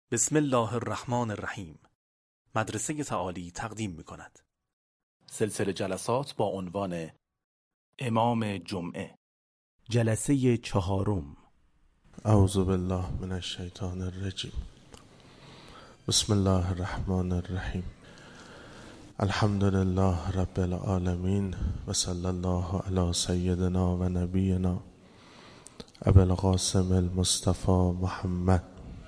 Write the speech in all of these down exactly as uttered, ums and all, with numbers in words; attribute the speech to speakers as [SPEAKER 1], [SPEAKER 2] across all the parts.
[SPEAKER 1] بسم الله الرحمن الرحیم. مدرسه تعالی تقدیم می کند سلسله جلسات با عنوان امام جمعه، جلسه چهارم.
[SPEAKER 2] اعوذ بالله من الشیطان الرجیم. بسم الله الرحمن الرحیم. الحمد لله رب العالمین و صلی الله علی سیدنا و نبینا ابی القاسم المصطفى محمد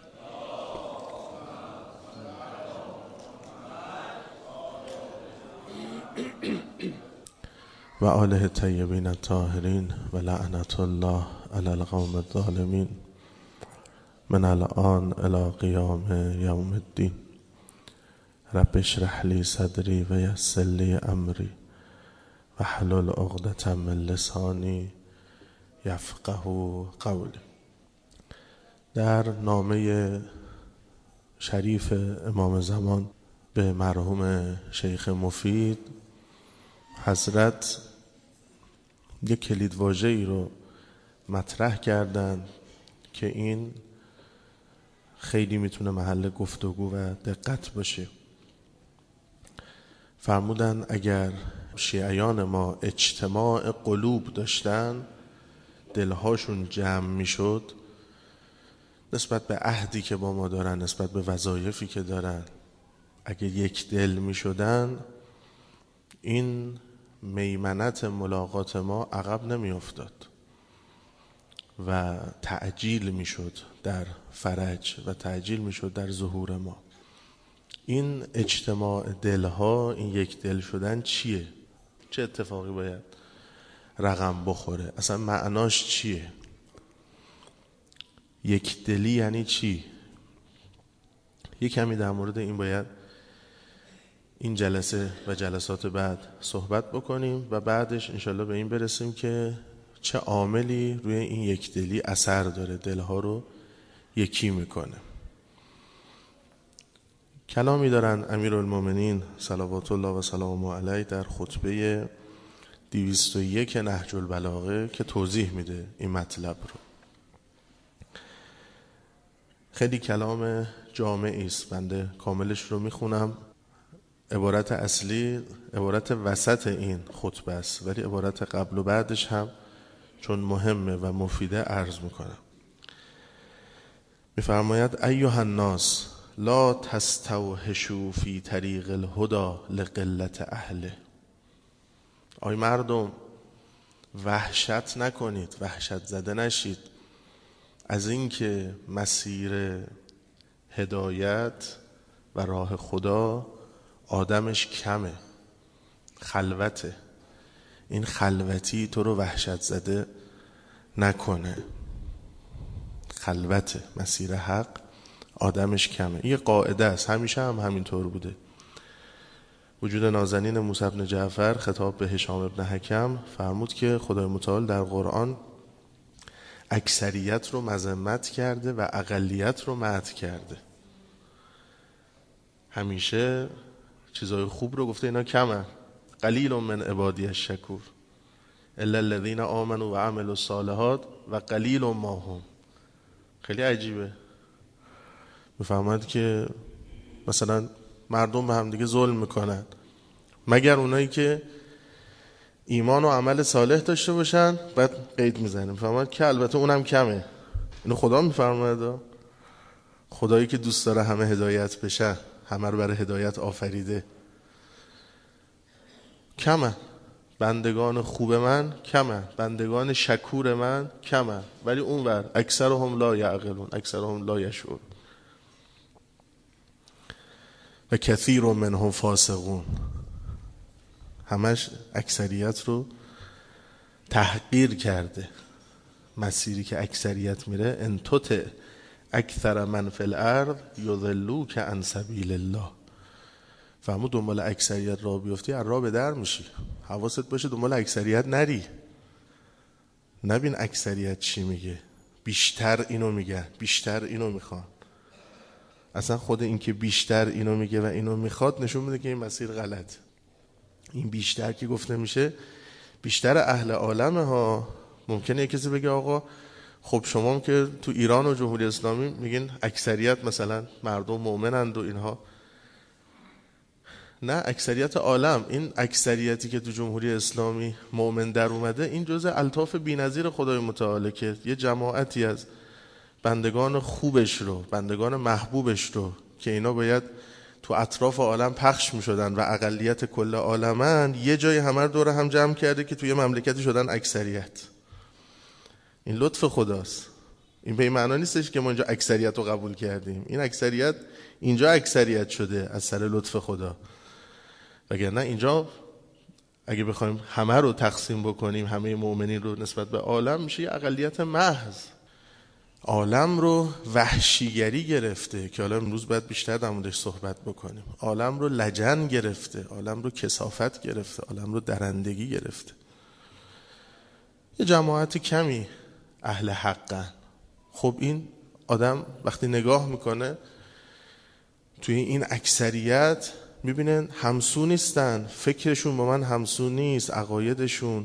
[SPEAKER 2] و آله الطیبین الطاهرین و لعنت الله علی القوم الظالمین من الآن الی قیام یوم الدین. رب اشرح لی صدری و یسر لی امری واحلل عقدة من لسانی یفقهوا قولی. در نامه شریف امام زمان به مرحوم شیخ مفید، حضرت یک کلید واژه‌ای رو مطرح کردند که این خیلی میتونه محل گفتگو و دقت باشه. فرمودن اگر شیعیان ما اجتماع قلوب داشتن، دلهاشون جمع میشد نسبت به عهدی که با ما دارن، نسبت به وظایفی که دارن، اگه یک دل میشدن، این میمنت ملاقات ما عقب نمی افتاد و تعجیل می شد در فرج و تعجیل می شد در ظهور ما. این اجتماع دلها، این یک دل شدن چیه؟ چه اتفاقی باید رقم بخوره؟ اصلا معناش چیه؟ یک دلی یعنی چی؟ یک کمی در مورد این باید این جلسه و جلسات بعد صحبت بکنیم و بعدش انشالله به این برسیم که چه عاملی روی این یک دلی اثر داره، دلها رو یکی میکنه. کلامی دارن امیرالمومنین صلوات الله و سلامه علیه در خطبه دویست و یک نهج البلاغه که توضیح میده این مطلب رو. خیلی کلام جامعی است، بنده کاملش رو میخونم. عبارت اصلی عبارت وسط این خطبه است، ولی عبارت قبل و بعدش هم چون مهمه و مفیده عرض میکنم. میفرماید ایها الناس لا تستوحشوا فی طریق الهدى لقلت اهله. آی مردم، وحشت نکنید، وحشت زده نشید از اینکه مسیر هدایت و راه خدا آدمش کمه، خلوته. این خلوتی تو رو وحشت زده نکنه. خلوته، مسیر حق آدمش کمه. یه قاعده است، همیشه هم همینطور بوده. وجود نازنین موسی بن جعفر خطاب به هشام بن حکم فرمود که خدای متعال در قرآن اکثریت رو مذمت کرده و اقلیت رو مدح کرده. همیشه چیزای خوب رو گفته اینا کمن. قلیل من عبادی الشکور الا الذین آمنوا و عملوا الصالحات و قلیل ما هم. خیلی عجیبه. میفهمد که مثلا مردم به هم دیگه ظلم میکنن مگر اونایی که ایمان و عمل صالح داشته باشن. بعد قید میزنه میفهمد که البته اونم کمه. اینو خدا میفرماید، خدایی که دوست داره همه هدایت بشن، همه رو برای هدایت آفریده. کمن بندگان خوب من، کمن بندگان شکور من، کمن، ولی اونور اکثرهم لا یعقلون، اکثرهم لا یشعرون و کثیر منهم فاسقون. همش اکثریت رو تحقیر کرده. مسیری که اکثریت میره، ان تطع اکثر من فی الارض یضلوک عن سبیل الله. فهمو دنبال اکثریت راه بیفتی از راه به در میشی. حواست باشه دنبال اکثریت نری. نبین اکثریت چی میگه، بیشتر اینو میگه، بیشتر اینو میخوان. اصلا خود این که بیشتر اینو میگه و اینو میخواد نشون میده که این مسیر غلط. این بیشتر که گفته میشه بیشتر اهل عالمه ها. ممکنه کسی بگه آقا خب شما هم که تو ایران و جمهوری اسلامی میگین اکثریت مثلا مردم مؤمنند و اینها. نه، اکثریت عالم. این اکثریتی که تو جمهوری اسلامی مؤمن در اومده، این جزء الطاف بی‌نظیر خدای متعال که یه جماعتی از بندگان خوبش رو، بندگان محبوبش رو که اینا باید تو اطراف عالم پخش میشدن و اقلیت کل عالمن، یه جای همه رو دور هم جمع کرده که توی مملکتی شدن اکثریت. این لطف خداست. این به این معنا نیستش که ما اینجا اکثریت رو قبول کردیم. این اکثریت اینجا اکثریت شده از سر لطف خدا. وگرنه اینجا اگه بخوایم همه رو تقسیم بکنیم، همه مؤمنین رو نسبت به عالم، میشه یه اقلیت محض. عالم رو وحشیگری گرفته که حالا امروز باید بیشتر در موردش صحبت بکنیم. عالم رو لجن گرفته، عالم رو کثافت گرفته، عالم رو درندگی گرفته. یه جماعت کمی اهل حقن. خب این آدم وقتی نگاه میکنه توی این اکثریت میبینن همسو نیستن، فکرشون با من همسو نیست، عقایدشون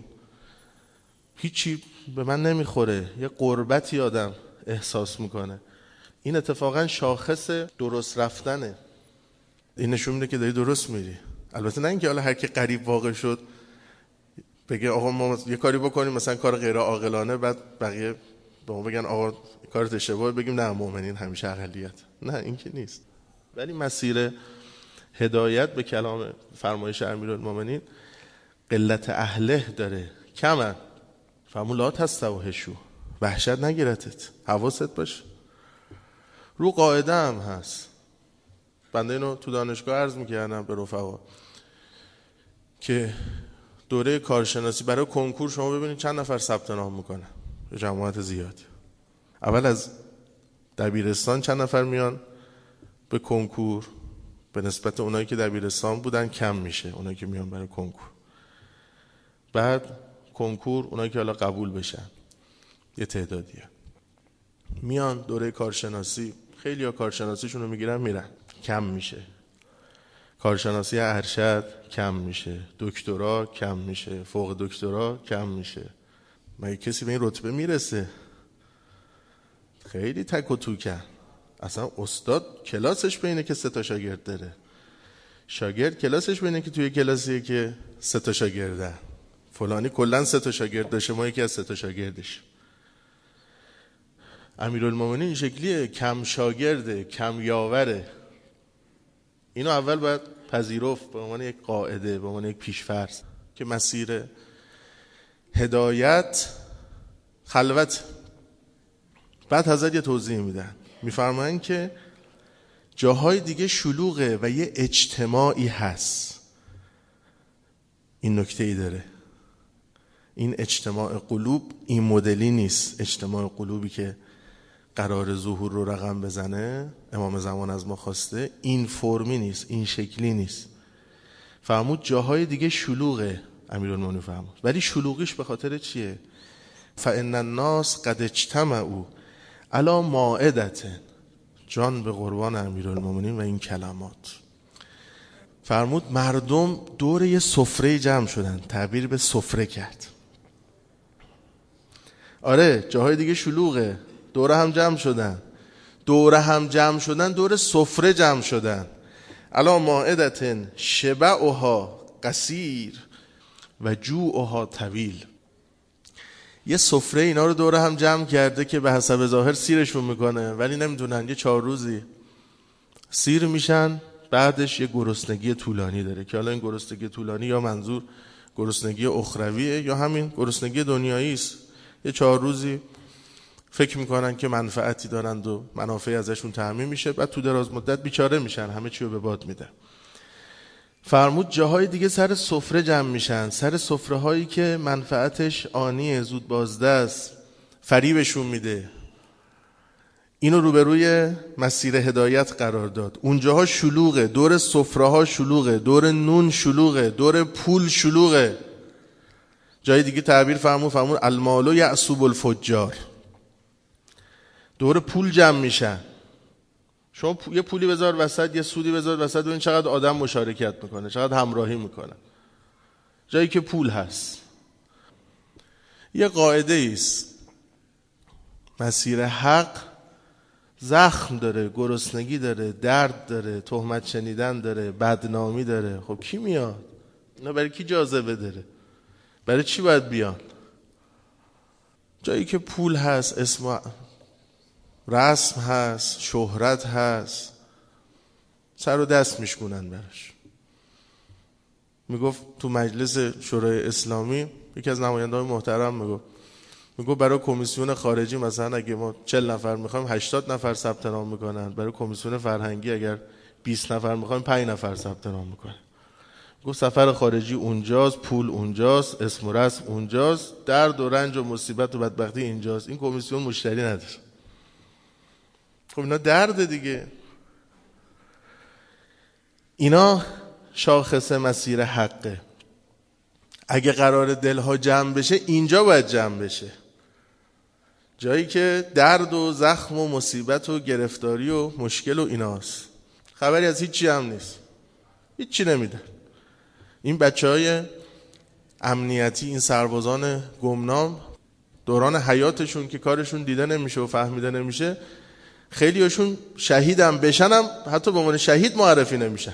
[SPEAKER 2] هیچی به من نمیخوره، یه غربتی آدم احساس میکنه. این اتفاقا شاخص درست رفتنه. این نشون میده که داری درست میری. البته نه اینکه حالا هر کی قریب واقع شد بگه آقا ما یه کاری بکنیم مثلا کار غیر عاقلانه، بعد بقیه به ما بگن آقا کارت اشتباهه، بگیم نه مؤمنین همیشه اقلیت. نه، این که نیست. ولی مسیر هدایت به کلام فرمایش امیرالمومنین قلت اهله داره، کمن. فرمون لا تستوحشوا، وحشت نگیرتت، حواست باشه. رو قاعده هم هست. بنده اینو تو دانشگاه عرض میکردم به رفقا که دوره کارشناسی برای کنکور شما ببینید چند نفر ثبت نام میکنن، جماعت زیادی. اول از دبیرستان چند نفر میان به کنکور، به نسبت اونایی که دبیرستان بودن کم میشه اونایی که میان برای کنکور. بعد کنکور اونایی که حالا قبول بشن یه تعدادیه میان دوره کارشناسی، خیلی ها کارشناسیشون رو میگیرن میرن، کم میشه. کارشناسی ارشد کم میشه، دکترا کم میشه، فوق دکترا کم میشه. مگه کسی به این رتبه میرسه؟ خیلی تک و توکن. اصلا استاد کلاسش به اینه که سه تا شاگرد داره، شاگرد کلاسش به اینه که توی کلاسیه که سه تا شاگرده. فلانی کلا سه تا شاگرد داشته، ما یکی از سه تا شاگردش. امیرالمومنین این شکلیه، کم شاگرده، کم یاوره. اینو اول باید پذیرفت به عنوان یک قاعده، به عنوان یک پیش‌فرض که مسیر هدایت خلوت. بعد حضرت یه توضیح میدن، میفرمایند که جاهای دیگه شلوغه و یه اجتماعی هست. این نکته ای داره، این اجتماع قلوب این مدلی نیست. اجتماع قلوبی که قرار ظهور رو رقم بزنه امام زمان از ما خواسته، این فرمی نیست، این شکلی نیست. فرمود جاهای دیگه شلوغه امیرالمومنین فرمود، ولی شلوغیش به خاطر چیه؟ فإن الناس قد اجتمعوا علی مائدة. جان به قربان امیرالمومنین و این کلمات. فرمود مردم دور یه سفره جمع شدن، تعبیر به سفره کرد. آره جاهای دیگه شلوغه، دور هم جمع شدن، دور هم جمع شدن دور سفره جمع شدن. علی مائدة شبعها قصیر و جوعها طویل. یه سفره اینا رو دور هم جمع کرده که به حسب ظاهر سیرشون میکنه، ولی نمیدونن یه چهار روزی سیر میشن، بعدش یه گرسنگی طولانی داره که حالا این گرسنگی طولانی یا منظور گرسنگی اخرویه یا همین گرسنگی دنیایی است. یه چهار روزی فکر میکنن که منفعتی دارند و منافعی ازشون تامین میشه، بعد تو دراز مدت بیچاره میشن، همه چی رو به باد میده. فرمود جاهای دیگه سر سفره جمع میشن، سر سفره هایی که منفعتش آنیه، زود بازدست، فریبشون میده. اینو روبروی مسیر هدایت قرار داد. اونجاها شلوغه، دور سفره ها شلوغه، دور نون شلوغه، دور پول شلوغه. جای دیگه تعبیر فرمود فرمود المال یعصب الفجار. دور پول جمع میشن. شما یه پولی بذار وسط، یه سودی بذار وسط، ببین چقدر آدم مشارکت میکنه، چقدر همراهی میکنه. جایی که پول هست. یه قاعده ایست، مسیر حق زخم داره، گرسنگی داره، درد داره، تهمت شنیدن داره، بدنامی داره. خب کی میاد؟ اینا برای کی جاذبه داره؟ برای چی باید بیان؟ جایی که پول هست، اسم رسم هست، شهرت هست، سر و دست میشکنن براش. میگفت تو مجلس شورای اسلامی یکی از نماینده‌های محترم میگفت میگفت برای کمیسیون خارجی مثلا اگه ما چهل نفر میخوایم هشتاد نفر ثبت نام میکنن، برای کمیسیون فرهنگی اگر بیست نفر میخوایم پنج نفر ثبت نام میکنن. گفت سفر خارجی اونجاست، پول اونجاست، اسم و رسم اونجاست، درد و رنج و مصیبت و بدبختی اینجاست. این کمیسیون مشتری نداره. خب اینا درد دیگه. اینا شاخص مسیر حقه. اگه قرار دلها جمع بشه اینجا باید جمع بشه، جایی که درد و زخم و مصیبت و گرفتاری و مشکل و ایناست. خبری از هیچی هم نیست، هیچی نمیده. این بچه های امنیتی، این سربازان گمنام، دوران حیاتشون که کارشون دیده نمیشه و فهمیده نمیشه، خیلی هاشون شهیدم بشنم حتی به عنوان شهید معرفی نمیشن.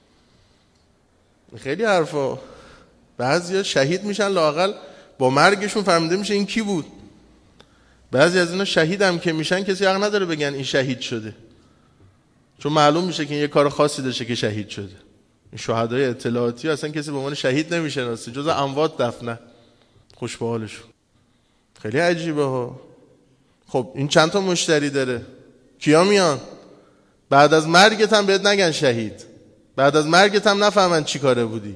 [SPEAKER 2] خیلی حرفا. بعضیا شهید میشن لااقل با مرگشون فهمیده میشه این کی بود. بعضی از اینا شهید هم که میشن کسی حق نداره بگن این شهید شده، چون معلوم میشه که این یه کار خاصی داشته که شهید شده. این شهدای اطلاعاتی اصلا کسی به عنوان شهید نمیشناسه، جز اموات دفنه. خوش به حالشون. خیلی عجیبه ها. خب این چند تا مشتری داره؟ کیا میان؟ بعد از مرگت هم بهت نگن شهید، بعد از مرگت هم نفهمن چی کاره بودی.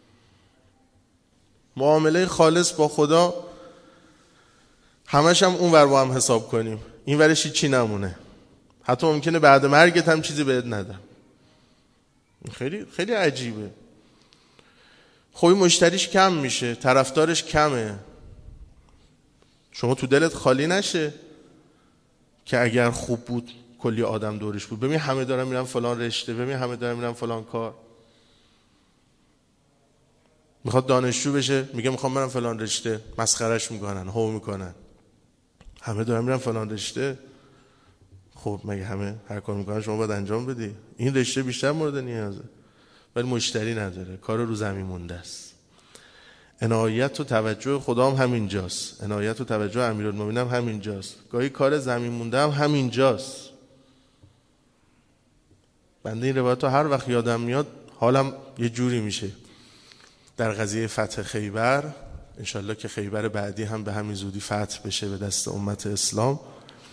[SPEAKER 2] معامله خالص با خدا همش هم اون ور با هم حساب کنیم، این ورشی چی نمونه. حتی ممکنه بعد مرگت هم چیزی بهت ندم. خیلی خیلی عجیبه. خب مشتریش کم میشه، طرفدارش کمه. شما تو دلت خالی نشه که اگر خوب بود کلی آدم دورش بود. ببین همه دارن میرن فلان رشته، ببین همه دارن میرن فلان کار. میخواد دانشجو بشه، میگه میخوام برم فلان رشته، مسخرش میکنن، هو میکنن. همه دارن میرن فلان رشته. خب مگه همه هر کار میکنن شما باید انجام بدی؟ این رشته بیشتر مورد نیازه، ولی مشتری نداره، کار رو زمین مونده است. عنایت و توجه خدا هم همینجاست، عنایت و توجه امیرالمومنین هم همینجاست. گاهی کار زمین مونده هم همینجاست. بنده این روایت هر وقت یادم میاد حالم یه جوری میشه. در قضیه فتح خیبر، انشالله که خیبر بعدی هم به همین زودی فتح بشه به دست امت اسلام،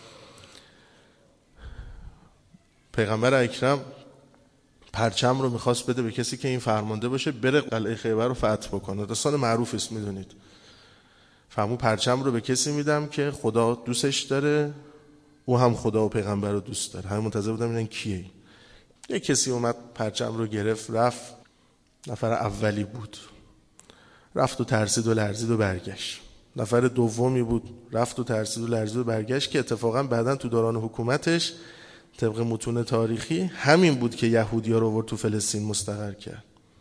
[SPEAKER 2] پیغمبر اکرم پرچم رو میخواست بده به کسی که این فرمانده باشه بره قلعه خیبر رو فتح بکنه. داستان معروف است، میدونید. فرمود پرچم رو به کسی میدم که خدا دوستش داره، او هم خدا و پیغمبر رو دوست داره. همه منتظر بودم ببینن کیه. یک کسی اومد پرچم رو گرفت رفت، نفر اولی بود، رفت و ترسید و لرزید و برگشت. نفر دومی بود، رفت و ترسید و لرزید و برگشت، که اتفاقا بعداً تو دوران حکومتش طبق متون تاریخی همین بود که یهودی‌ها رو آورد تو فلسطین مستقر کرد.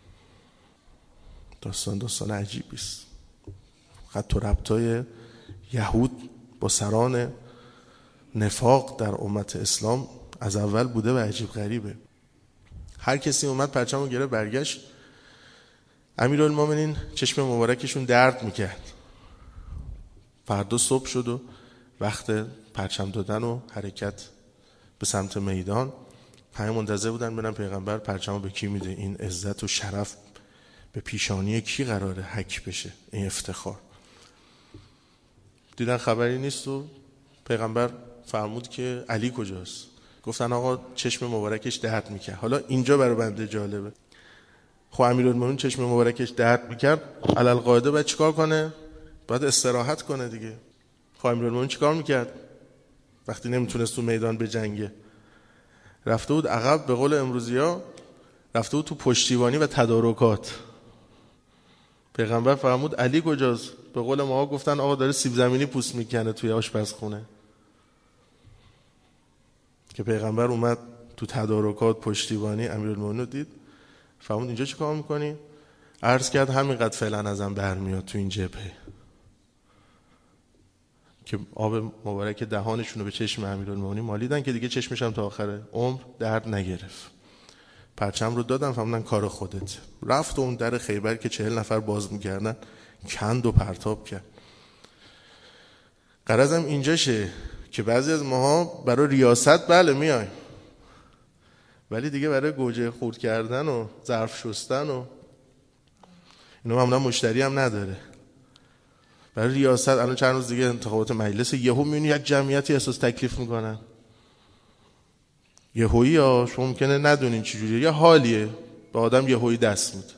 [SPEAKER 2] داستان داستان عجیبی است. خط و ربطای یهود با سران نفاق در امت اسلام از اول بوده و عجیب غریبه. هر کسی اومد پرچم رو گرفت برگشت. امیرالمومنین چشم مبارکشون درد میکرد. فردا صبح شد و وقت پرچم دادن و حرکت به سمت میدان. همه منتظر بودن ببینن پیغمبر پرچم به کی میده، این عزت و شرف به پیشانی کی قراره حک بشه، این افتخار. دیدن خبری نیست و پیغمبر فرمود که علی کجاست؟ گفتن آقا چشم مبارکش درد میکرد. حالا اینجا برای بنده جالبه. خب امیرالمومنین چشم مبارکش درد میکرد، علالقاعده باید چیکار کنه؟ باید استراحت کنه دیگه. خب امیرالمومنین چیکار میکرد وقتی نمیتونست تو میدان به جنگه؟ رفته بود عقب، به قول امروزیا رفته بود تو پشتیبانی و تدارکات. پیغمبر فرمود علی کجاست؟ به قول ما گفتن آقا داره سیب زمینی پوست میکنه توی آشپزخونه. که پیغمبر اومد تو تدارکات پشتیبانی، امیرالمومنین رو دید، فرمود اینجا چی کار میکنی؟ عرض کرد همینقدر فعلا ازم برمیاد تو این جبهه. که آب مبارک دهانشون رو به چشم امیرالمومنین مالیدن که دیگه چشمش هم تا آخر عمر درد نگرفت. پرچم رو دادن، فهمیدن کار خودت. رفت و اون در خیبر که چهل نفر باز میکردن کند و پرتاب کرد. غرضم اینجاشه که بعضی از ماها برای ریاست بله میایم، ولی دیگه برای گوجه خورد کردن و ظرف شستن و اینا معمولا مشتری هم نداره. برای ریاست الان چند روز دیگه انتخابات مجلس، یهو میبینی یک جمعیتی احساس تکلیف میکنن. یهویی ها شما ممکنه ندونین چجوریه، یه حالیه به آدم یهویی دست میده.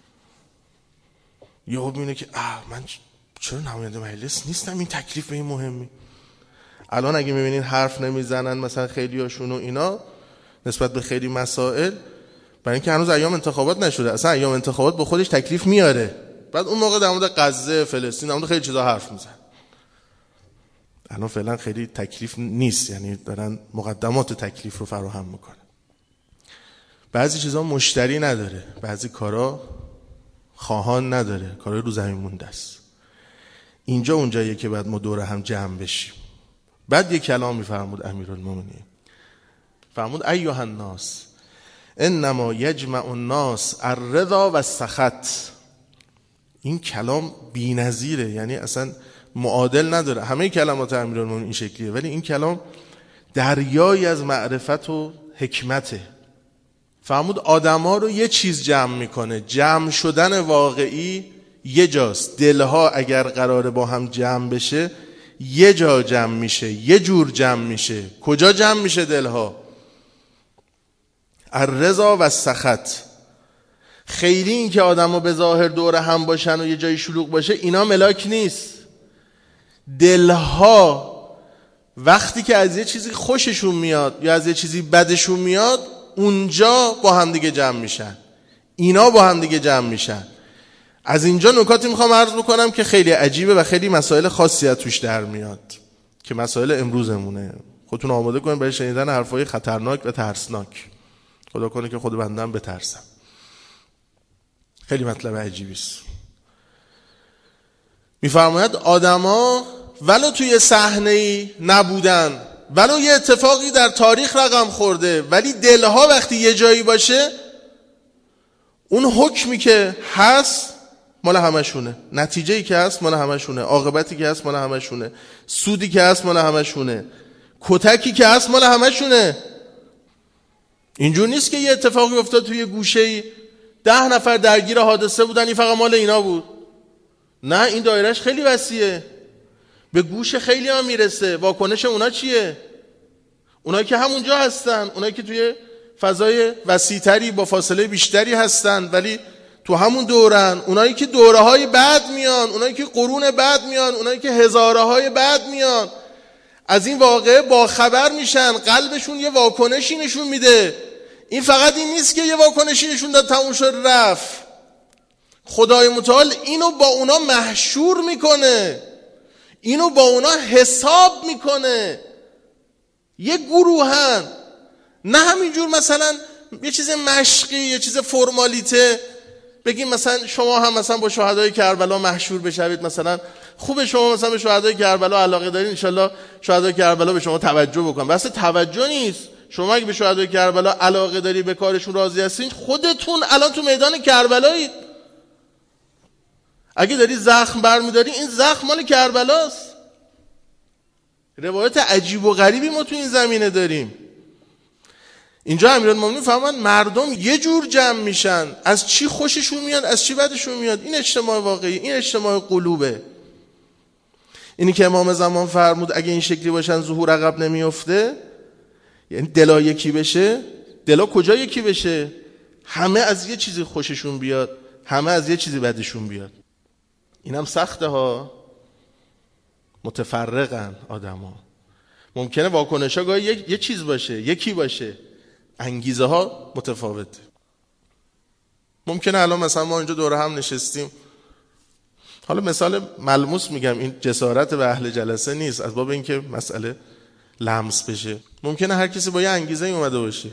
[SPEAKER 2] یهو میبینه که آه من چرا نماینده مجلس نیستم، این تکلیف به این مهمی. الان اگه میبینین حرف نمیزنن مثلا خیلی هاشون و اینا نسبت به خیلی مسائل، برای اینکه هنوز ایام انتخابات نشده. اصلا ایام انتخابات با خودش تکلیف میاره، بعد اون موقع در مورد غزه، فلسطین، در مورد خیلی چیزا حرف میزنن. الان فعلا خیلی تکلیف نیست، یعنی دارن مقدمات تکلیف رو فراهم میکنن. بعضی چیزا مشتری نداره، بعضی کارا خواهان نداره، کارای رو زمین مونده است. اینجا اونجاییه که بعد ما دور هم جمع بشیم. بعد یک کلام میفرمود امیرالمومنین، فرمود ایها الناس انما یجمع الناس الرضا و السخط. این کلام بی‌نظیره، یعنی اصلا معادل نداره. همه کلمات امیرالمومنین این شکلیه، ولی این کلام دریایی از معرفت و حکمته. فرمود آدم‌ها رو یه چیز جمع میکنه، جمع شدن واقعی یه جاست. دلها اگر قراره با هم جمع بشه یه جا جمع میشه، یه جور جمع میشه. کجا جمع میشه دلها؟ الرضا و السخط. خیلی این که آدم‌ها به ظاهر دور هم باشن و یه جای شلوغ باشه اینا ملاک نیست. دلها وقتی که از یه چیزی خوششون میاد یا از یه چیزی بدشون میاد اونجا با هم دیگه جمع میشن، اینا با هم دیگه جمع میشن. از اینجا نکاتی میخوام عرض بکنم که خیلی عجیبه و خیلی مسائل خاصی از توش در میاد که مسائل امروزمونه. خودتون آماده کنید برای شنیدن حرفای خطرناک و ترسناک. خدا کنه که خود بندم بترسم. خیلی مطلب عجیبی است. میفرماید آدما ولو توی صحنه‌ای نبودن، ولو یه اتفاقی در تاریخ رقم خورده، ولی دلها وقتی یه جایی باشه اون حکمی که هست مال همشونه، نتیجه‌ای که هست مال همشونه، عاقبتی که هست مال همشونه، سودی که هست مال همشونه، کتکی که هست مال همشونه. اینجور نیست که یه اتفاقی افتاد توی گوشه‌ای ده نفر درگیر حادثه بودن این فقط مال اینا بود. نه، این دایرهش خیلی وسیعه، به گوش خیلی ها میرسه. واکنش اونا چیه؟ اونایی که همونجا هستن، اونایی که توی فضای وسیع‌تری با فاصله بیشتری هستن ولی تو همون دورن، اونایی که دوره های بعد میان، اونایی که قرون بعد میان، اونایی که هزاره های بعد میان، از این واقعه با خبر میشن، قلبشون یه واکنشی نشون میده. این فقط این نیست که یه واکنشی نشون داد تموم شد رفت. خدای متعال اینو با اونا محشور میکنه، اینو با اونا حساب میکنه. یه گروهن، نه همینجور مثلا یه چیز مشقی، یه چیز فرمالیته بگیم مثلا شما هم مثلا با شهدای کربلا محشور بشوید. مثلا خوبه شما مثلا به شهدای کربلا علاقه دارین، انشالله شهدای کربلا به شما توجه بکنن. بس توجه نیست. شما اگه به شهدای کربلا علاقه داری، به کارشون راضی هستین، خودتون الان تو میدان کربلایید. اگه داری زخم برمیداری، این زخم مال کربلاست. روایت عجیب و غریبی ما تو این زمینه داریم. اینجا امیرالمومنین فرمان مردم یه جور جمع میشن، از چی خوششون میاد، از چی بدشون میاد. این اجتماع واقعی، این اجتماع قلوبه. اینی که امام زمان فرمود اگه این شکلی باشن ظهور عقب نمیفته، یعنی دلا یکی بشه. دلا کجا یکی بشه؟ همه از یه چیزی خوششون بیاد، همه از یه چیزی بدشون بیاد. اینم سخته ها. متفرقن آدم ها. ممکنه واکنش ها گاهی یه،, یه چیز باشه، یکی باشه، انگیزه ها متفاوته. ممکنه الان مثلا ما اینجا دوره هم نشستیم، حالا مثال ملموس میگم، این جسارت به اهل جلسه نیست، از باب اینکه مسئله لمس بشه. ممکنه هر کسی با یه انگیزه اومده باشه.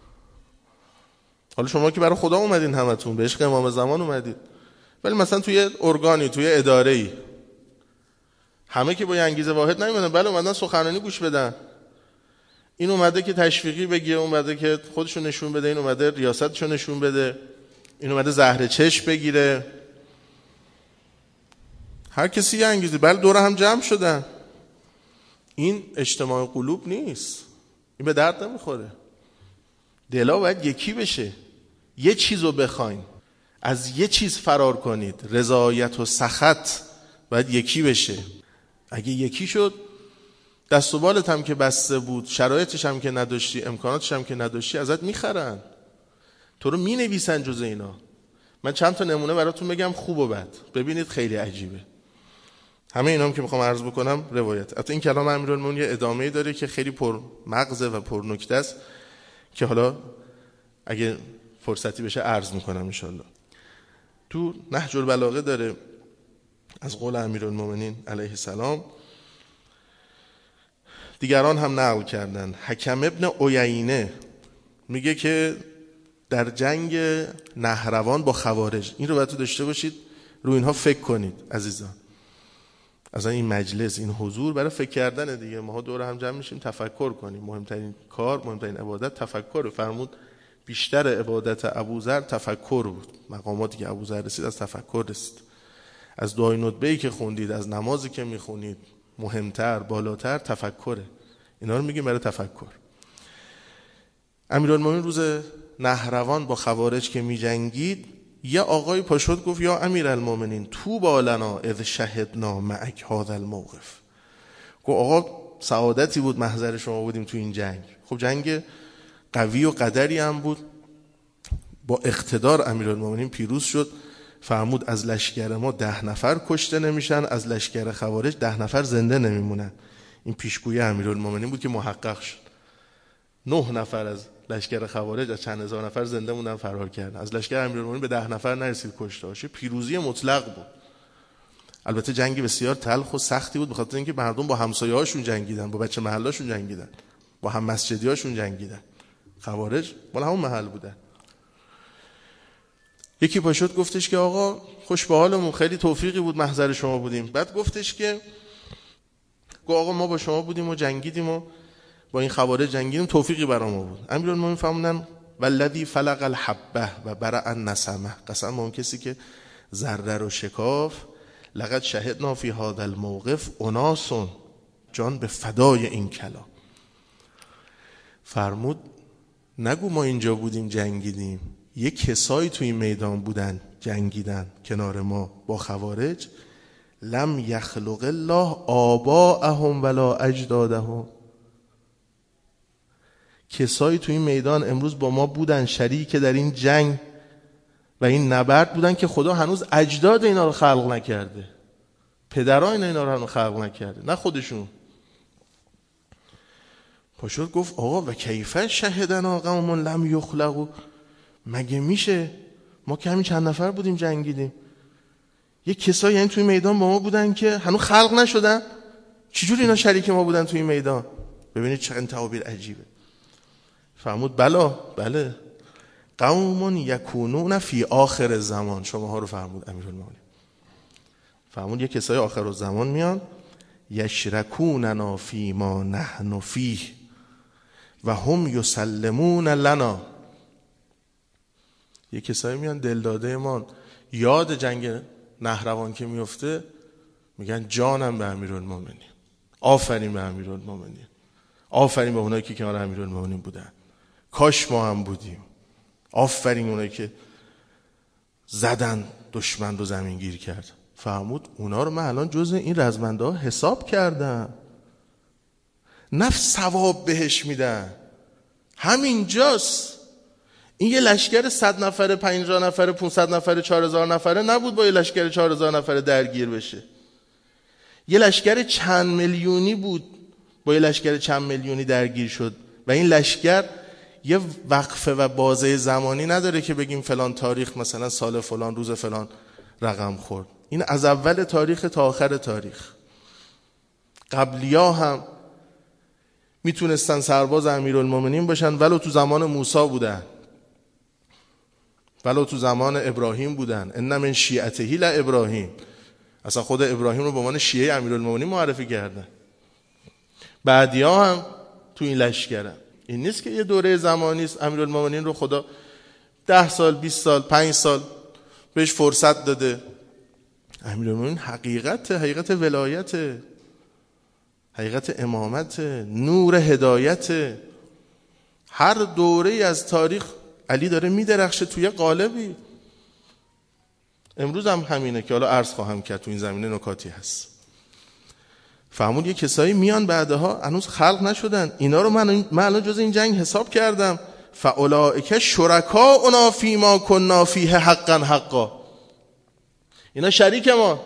[SPEAKER 2] حالا شما که برای خدا اومدین، همتون به عشق امام زمان اومدید، ولی مثلا توی ارگانی، توی اداره‌ای همه که با یه انگیزه واحد نمیدن، بله اومدن سخنرانی گوش بدن. این اومده که تشویقی بگه، اون اومده که خودشو نشون بده، این اومده ریاستشو نشون بده، این اومده زهر چشم بگیره. هر کسی یه انگیزه، بله دور هم جمع شدن. این اجتماع قلوب نیست، این به درد نمیخوره. دلا باید یکی بشه، یه چیزو بخواین، از یه چیز فرار کنید. رضایت و سخط باید یکی بشه. اگه یکی شد، دست و بالت هم که بسته بود، شرایطش هم که نداشتی، امکاناتش هم که نداشتی، ازت میخرن، تو رو مینویسن جز اینا. من چند تا نمونه براتون بگم خوب و بد، ببینید خیلی عجیبه. همه اینا هم که میخوام عرض بکنم روایت. حتی این کلام امیرالمومنین یه ادامه‌ای داره که خیلی پر مغزه و پر نکته است که حالا اگه فرصتی بشه عرض میکنم انشالله. تو نهج البلاغه داره از قول امیرالمومنین علیه السلام، دیگران هم نقل کردن. حکم ابن عیینه میگه که در جنگ نهروان با خوارج، این رو باید تو داشته باشید، رو اینها فکر کنید عزیزان. از این مجلس، این حضور برای فکر کردن دیگه. ما دور هم جمع میشیم تفکر کنیم. مهمترین کار، مهمترین عبادت تفکر. فرمود بیشتر عبادت ابوذر تفکر بود. مقاماتی که ابوذر رسید از تفکر رسید. از دعای ندبه‌ای که خوندید، از نمازی که میخونید، مهمتر، بالاتر تفکره. اینا رو میگیم برای تفکر. امیرالمومنین روز نهروان با خوارج که میجنگید، یه آقای پاشد گفت یا امیرالمومنین طوبی لنا اذ شهدنا معک هذا الموقف. گفت آقا سعادتی بود محضر شما بودیم تو این جنگ. خب جنگ قوی و قدری هم بود. با اقتدار امیرالمومنین پیروز شد. فرمود از لشکر ما ده نفر کشته نمیشن، از لشکر خوارج ده نفر زنده نمیمونن. این پیشگویی امیرالمومنین بود که محقق شد. نه نفر از لشکر خوارج از چند هزار نفر زنده موندن، فرار کردن. از لشکر امیرالمومنین به ده نفر نرسید کشته باشه. پیروزی مطلق بود. البته جنگی بسیار تلخ و سختی بود، به خاطر اینکه مردم با همسایه‌هاشون جنگیدن، با بچه محلاشون جنگیدن، با هم مسجدیاشون جنگیدن. خوارج مال همون محل بودن. یکی پاشد گفتش که آقا خوش به حالمون، خیلی توفیقی بود محضر شما بودیم. بعد گفتش که گفت آقا ما با شما بودیم و جنگیدیم و با این خوارج جنگیدیم، توفیقی برام بود. امیرالمومنین فرمودن والذی فلق الحبه و برع النسمه، قسم به اون کسی که ذره رو شکاف، لقد شهدنا فی هذا الموقف اناس، جان به فدای این کلام. فرمود نگو ما اینجا بودیم جنگیدیم، یه کسایی توی میدان بودن جنگیدن کنار ما با خوارج، لم یخلق الله آباءهم ولا اجدادهم. کسایی توی این میدان امروز با ما بودن، شریک در این جنگ و این نبرد بودن که خدا هنوز اجداد اینا رو خلق نکرده، پدران اینا رو هنوز خلق نکرده، نه خودشون. پاشد گفت آقا و کیف شهدنا قوم لم یخلقوا، مگه میشه ما که همین چند نفر بودیم جنگیدیم، یه کسایی یعنی توی میدان با ما بودن که هنوز خلق نشدن؟ چجوری اینا شریک ما بودن توی میدان؟ ببینید چقدر تعابیر عجیبه. فرمود بلا بله قوم یکونون فی آخر الزمان. شماها رو فرمود امیرالمومنین. فرمود یه کسای آخر الزمان میان، یشرکوننا فی ما نحن فیه و هم یسلمون لنا. یه کسایی میان دلداده ما، یاد جنگ نهروان که میفته میگن جانم به امیرالمومنین، آفرین به امیرالمومنین، آفرین به اونایی که کنار امیرالمومنین بودن، کاش ما هم بودیم، آفرین اونایی که زدن دشمن رو زمین گیر کرد. فرمود اونا رو من الان جز این رزمنده ها حساب کردم، نفس ثواب بهش میدن، همینجاست. این یه لشکر صد نفره، پنجاه نفره، پونصد نفره، چهار هزار نفره نبود با یه لشکر چهار هزار نفره درگیر بشه. یه لشکر چند میلیونی بود با یه لشکر چند میلیونی درگیر شد و این لشکر یه وقفه و بازه زمانی نداره که بگیم فلان تاریخ مثلا سال فلان روز فلان رقم خورد. این از اول تاریخ تا آخر تاریخ. قبلیا هم میتونستن سرباز امیرالمومنین باشن، ولو تو زمان موسی بودن، ولو تو زمان ابراهیم بودن. ان من شیعته لابراهیم. اصلا خود ابراهیم رو به عنوان شیعه امیرالمومنین معرفی کردن. بعدیا هم تو این لشکرن. این نیست که یه دوره زمانی است امیرالمومنین رو خدا ده سال بیست سال پنج سال بهش فرصت داده. امیرالمومنین حقیقت حقیقت ولایت، حقیقت امامت، نور هدایت. هر دوره از تاریخ علی داره میدرخشه توی قالبی. امروز هم همینه که حالا عرض خواهم کرد تو این زمینه نکاتی هست. فهمون یه کسایی میان بعدها هنوز خلق نشدن، اینا رو من من الان جز این جنگ حساب کردم. فاولئک شرکاؤنا فیما کنا فیه حقا حقا. اینا شریک ما.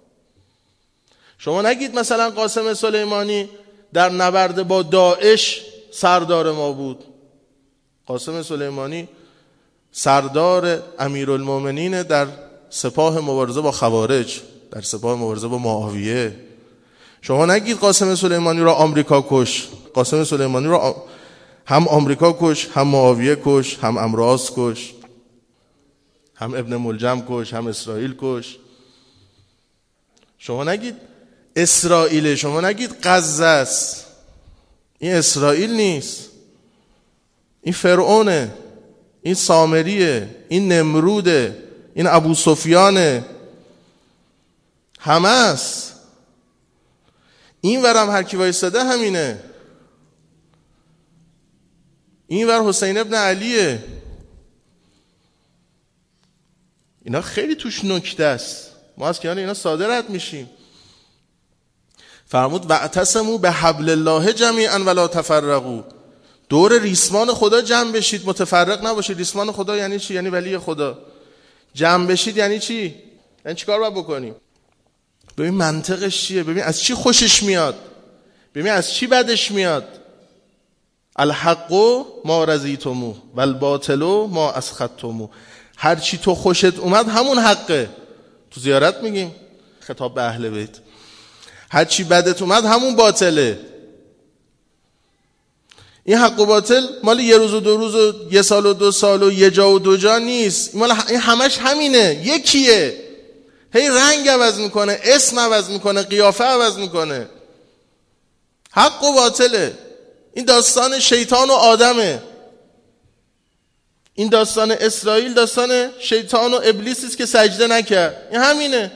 [SPEAKER 2] شما نگید مثلا قاسم سلیمانی در نبرد با داعش سردار ما بود. قاسم سلیمانی سردار امیرالمومنین در سپاه مبارزه با خوارج، در سپاه مبارزه با معاویه. شما نگید قاسم سلیمانی را آمریکا کش. قاسم سلیمانی را هم آمریکا کش، هم معاویه کش، هم امراض کش، هم ابن ملجم کش، هم اسرائیل کش. شما نگید اسرائیل، شما نگید غزه است. این اسرائیل نیست، این فرعونه، این سامریه، این نمروده، این ابو سفیانه، همه است. این ورم هر کی وایساده همینه. این ور حسین ابن علیه. اینا خیلی توش نکته است. ما از کنار اینا ساده رد میشیم. فرمود واعتصموا بحبل الله جمیعا ولا تفرقوا. دور ریسمان خدا جمع بشید، متفرق نباشید. ریسمان خدا یعنی چی؟ یعنی ولی خدا. جمع بشید یعنی چی؟ یعنی چیکار باید بکنیم؟ ببین منطقش چیه، ببین از چی خوشش میاد، ببین از چی بدش میاد. الحق ما رضیتموه و الباطل ما اسخطتموه. هر چی تو خوشت اومد همون حقه. تو زیارت میگیم خطاب به اهل بیت. هر چی بدت اومد همون باطله. این حق و باطل مال یه روز و دو روز و یه سال و دو سال و یه جا و دو جا نیست. مال این همش همینه، یکیه. هی رنگ عوض میکنه، اسم عوض میکنه، قیافه عوض میکنه. حق و باطله. این داستان شیطان و آدمه. این داستان اسرائیل داستان شیطان و ابلیسی است که سجده نکرد. این همینه،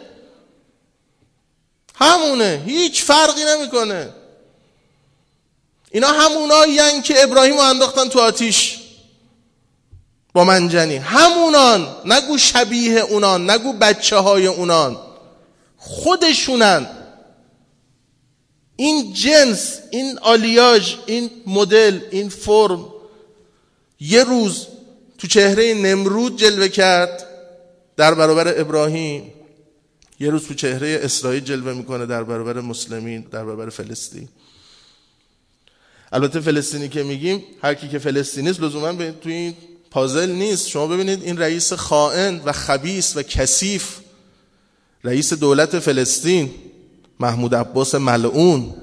[SPEAKER 2] همونه، هیچ فرقی نمیکنه. اینا همونایین که ابراهیم رو انداختن تو آتیش با منجنی. همونان، نگو شبیه اونان، نگو بچه های اونان، خودشونن. این جنس، این آلیاژ، این مدل، این فرم یه روز تو چهره نمرود جلوه کرد در برابر ابراهیم، یه روز تو چهره اسرائیل جلوه میکنه در برابر مسلمین، در برابر فلسطین. البته فلسطینی که میگیم هر کی که فلسطینی است لزوما به تو این پازل نیست. شما ببینید این رئیس خائن و خبیث و کثیف، رئیس دولت فلسطین محمود عباس ملعون،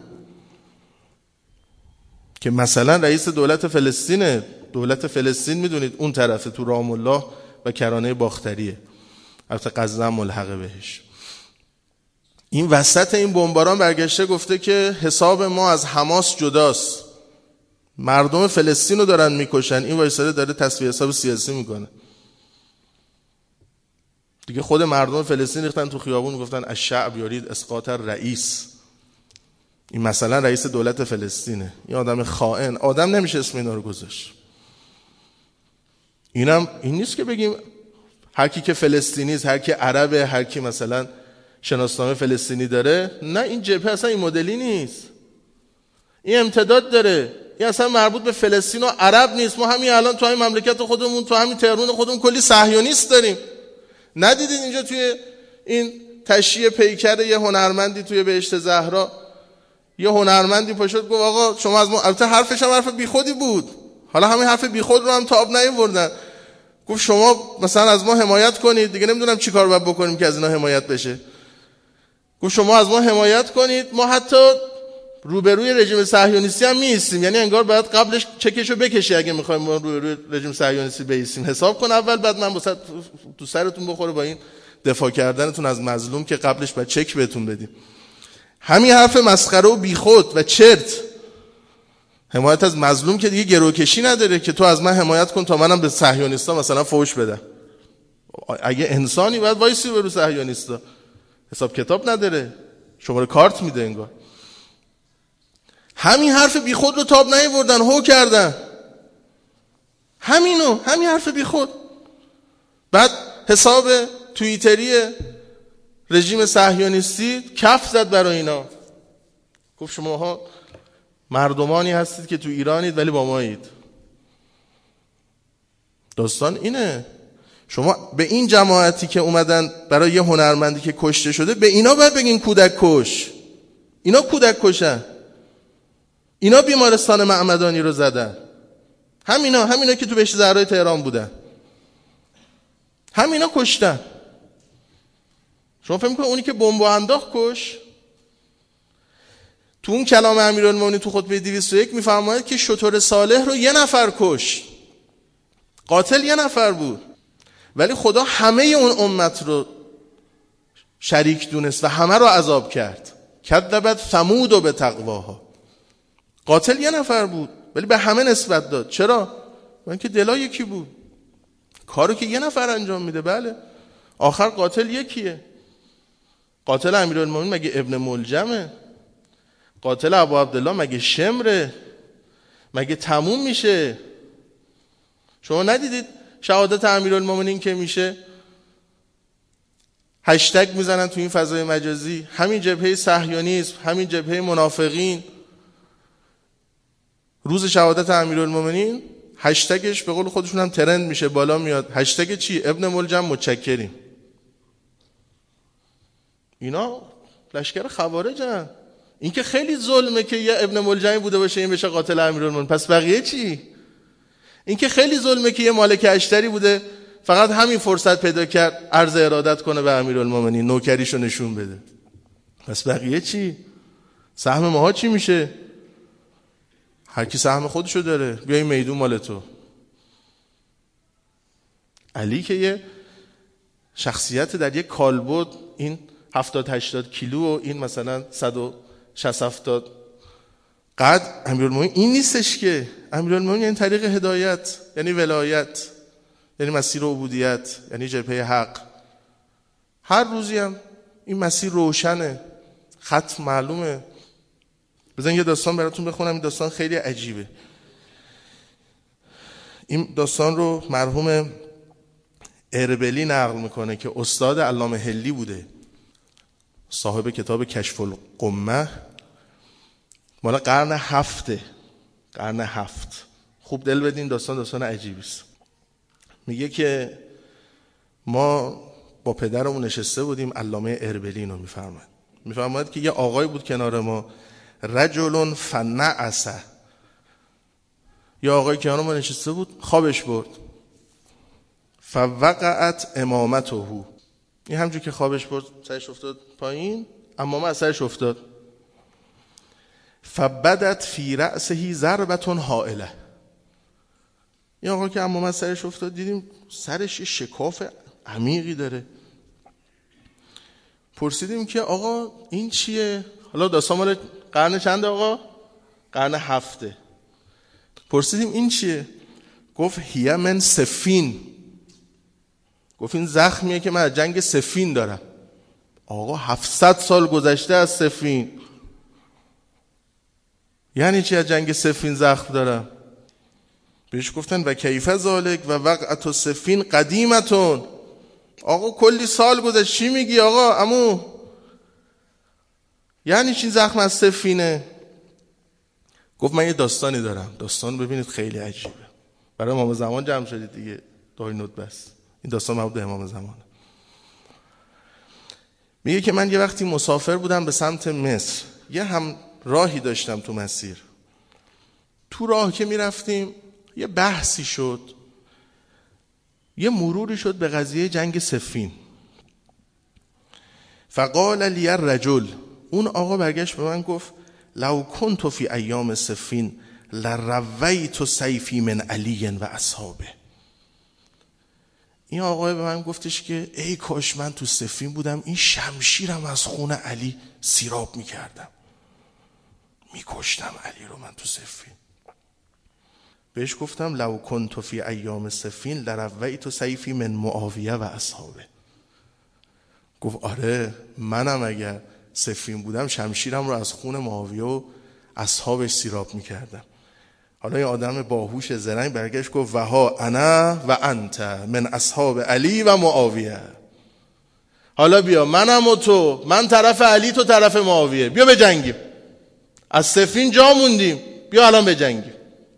[SPEAKER 2] که مثلا رئیس دولت فلسطینه. دولت فلسطین میدونید اون طرفه تو رام الله و کرانه باختریه، البته غزه هم ملحقه بهش. این وسط این بمباران برگشته گفته که حساب ما از حماس جداست، مردم فلسطین رو دارن میکشن، این وایساده داره تصفیه حساب سیاسی میکنه. دیگه خود مردم فلسطین ریختن تو خیابون میگفتن الشعب یرید اسقاط الرئیس. این مثلا رئیس دولت فلسطینه. این آدم خائن، آدم نمیشه اسم اینا رو گذاشت. اینم این نیست که بگیم هر کی که فلسطینی است، هر کی عربه، هر کی مثلا شناسنامه فلسطینی داره. نه، این جبهه اصلا این مدلی نیست. این امتداد داره. این اصلا مربوط به فلسطین و عرب نیست. ما همین الان تو همین مملکت خودمون، تو همین تهران خودمون کلی صهیونیست داریم. ندیدید اینجا توی این تشییع پیکر یه هنرمندی توی بهشت زهرا، یه هنرمندی پاشد گفت آقا شما از ما، البته حرفش هم حرف بیخودی بود، حالا همین حرف بیخود رو هم تا آب نیاوردن، گفت شما مثلا از ما حمایت کنید، دیگه نمیدونم چی کار باید بکنیم که از اینا حمایت بشه. گفت شما از ما حمایت کنید، ما حتی روبروی رژیم صهیونیستی هم میایستیم. یعنی انگار باید قبلش چکشو بکشی اگه میخوایم ما روبروی رژیم صهیونیستی بایستیم. حساب کن اول، بعد من واسه تو سرتون بخوره با این دفاع کردنتون از مظلوم که قبلش باید چک بهتون بدیم. همین حرف مسخره و بیخود و چرت، حمایت از مظلوم که دیگه گروکشی نداره که تو از من حمایت کن تا منم به صهیونیستا مثلا فوش بدم. اگه انسانی باید وایسی برو صهیونیستا، حساب کتاب نداره، شماره کارت میده انگار. همین حرف بیخود رو تاب نیاوردن، هو کردن همینو، همین حرف بیخود. بعد حساب توییتری رژیم صهیونیستی کف زد برای اینا، گفت شماها مردمانی هستید که تو ایرانید ولی با مایید. داستان اینه. شما به این جماعتی که اومدن برای یه هنرمندی که کشته شده، به اینا باید بگین کودک کش. اینا کودک کشن، اینا بیمارستان معمدانی رو زدن، همینا همینا که تو بهشت زهرای تهران بودن، همینا کشتن. شما فکر می‌کنید اونی که بمب انداخت کش؟ تو اون کلام امیرالمومنین تو خطبه دویست و یک میفرماید که شتر صالح رو یه نفر کش، قاتل یه نفر بود، ولی خدا همه اون امت رو شریک دونست و همه رو عذاب کرد. کذبت ثمود و به تقواها. قاتل یه نفر بود ولی به همه نسبت داد. چرا؟ من که دلا یکی بود، کارو که یه نفر انجام میده. بله آخر قاتل یکیه. قاتل امیرالمومنین مگه ابن ملجمه؟ قاتل ابو عبدالله مگه شمره؟ مگه تموم میشه؟ شما ندیدید شهادت امیرالمومنین که میشه هشتگ میزنن تو این فضای مجازی، همین جبهه صهیونیسم، همین جبهه منافقین، روز شهادت امیرالمومنین هشتگش به قول خودشون هم ترند میشه، بالا میاد. هشتگ چی؟ ابن ملجم متشکریم. اینا لشکر خوارجن. این که خیلی ظلمه که یه ابن ملجمی بوده باشه این بشه قاتل امیرالمومنین، پس بقیه چی؟ این که خیلی ظلمه که یه مالک اشتری بوده فقط همین فرصت پیدا کرد عرض ارادت کنه به امیرالمومنین، نوکریشو نشون بده، پس بقیه چی؟ سهم ماها چی میشه؟ هر کی سهم خودشو داره، بیای میدون مال تو. علی که یه شخصیت در یک کالبد این هفتاد هشتاد کیلو و این مثلا صد و شصت هفتاد قد، امیرالمومنین این نیستش که. امیرالمومنین یعنی طریق هدایت، یعنی ولایت، یعنی مسیر عبودیت، یعنی جبهه حق. هر روزی هم این مسیر روشنه، خط معلومه. بزن یه داستان براتون بخونم، این داستان خیلی عجیبه. این داستان رو مرحوم اربلی نقل میکنه که استاد علامه حلی بوده، صاحب کتاب کشف القمه، مال قرن هفته، قرن هفت. خوب دل بدین، داستان داستان عجیبی است. میگه که ما با پدرمون نشسته بودیم، علامه اربلی اینو میفرماید میفرماید که یه آقای بود کنار ما، رجل فنعس، یه آقای کنار ما نشسته بود، خوابش برد. فوقعت امامته، این همجور که خوابش برد سرش افتاد پایین، امامه از سرش افتاد. فبدت فی رأسه ضربة هائله، این آقا که امامه از سرش افتاد دیدیم سرش شکاف عمیقی داره. پرسیدیم که آقا این چیه؟ حالا داستان مال قرن چنده آقا؟ قرن هفته. پرسیدیم این چیه؟ گفت هی من سفین، گفت این زخمیه که من از جنگ سفین دارم. آقا هفتصد سال گذشته از سفین، یعنی چی از جنگ سفین زخم دارم؟ بهش گفتن و کیف ذالک و وقعت سفین قدیمتون. آقا کلی سال گذشت، چی میگی آقا عمو؟ یعنی چی زخم از سفینه؟ گفت من یه داستانی دارم، داستان ببینید خیلی عجیبه، برای امام زمان جمع شدید دیگه، دای نوت بس. این داستان مربوط به امام زمانه. میگه که من یه وقتی مسافر بودم به سمت مصر، یه هم راهی داشتم تو مسیر. تو راه که میرفتیم یه بحثی شد، یه مروری شد به قضیه جنگ سفین. فقال لی الرجل، اون آقا برگشت به من گفت لو کنت فی ایام سفین لرویت سیفی من علی و اصحابه. این آقای به من گفتش که ای کاش من تو صفین بودم، این شمشیرم از خون علی سیراب میکردم، میکشتم علی رو من تو صفین. بهش گفتم لو کنت فی ایام صفین لرویت سیفی من معاویه و اصحابه. گفت آره منم اگر صفین بودم شمشیرم رو از خون معاویه و اصحابش سیراب میکردم. حالا یه آدم باهوش زرنگ برگشت گفت وها انا و انت من اصحاب علی و معاویه. حالا بیا منم و تو، من طرف علی تو طرف معاویه، بیا بجنگیم، از صفین جا موندیم، بیا الان بجنگیم.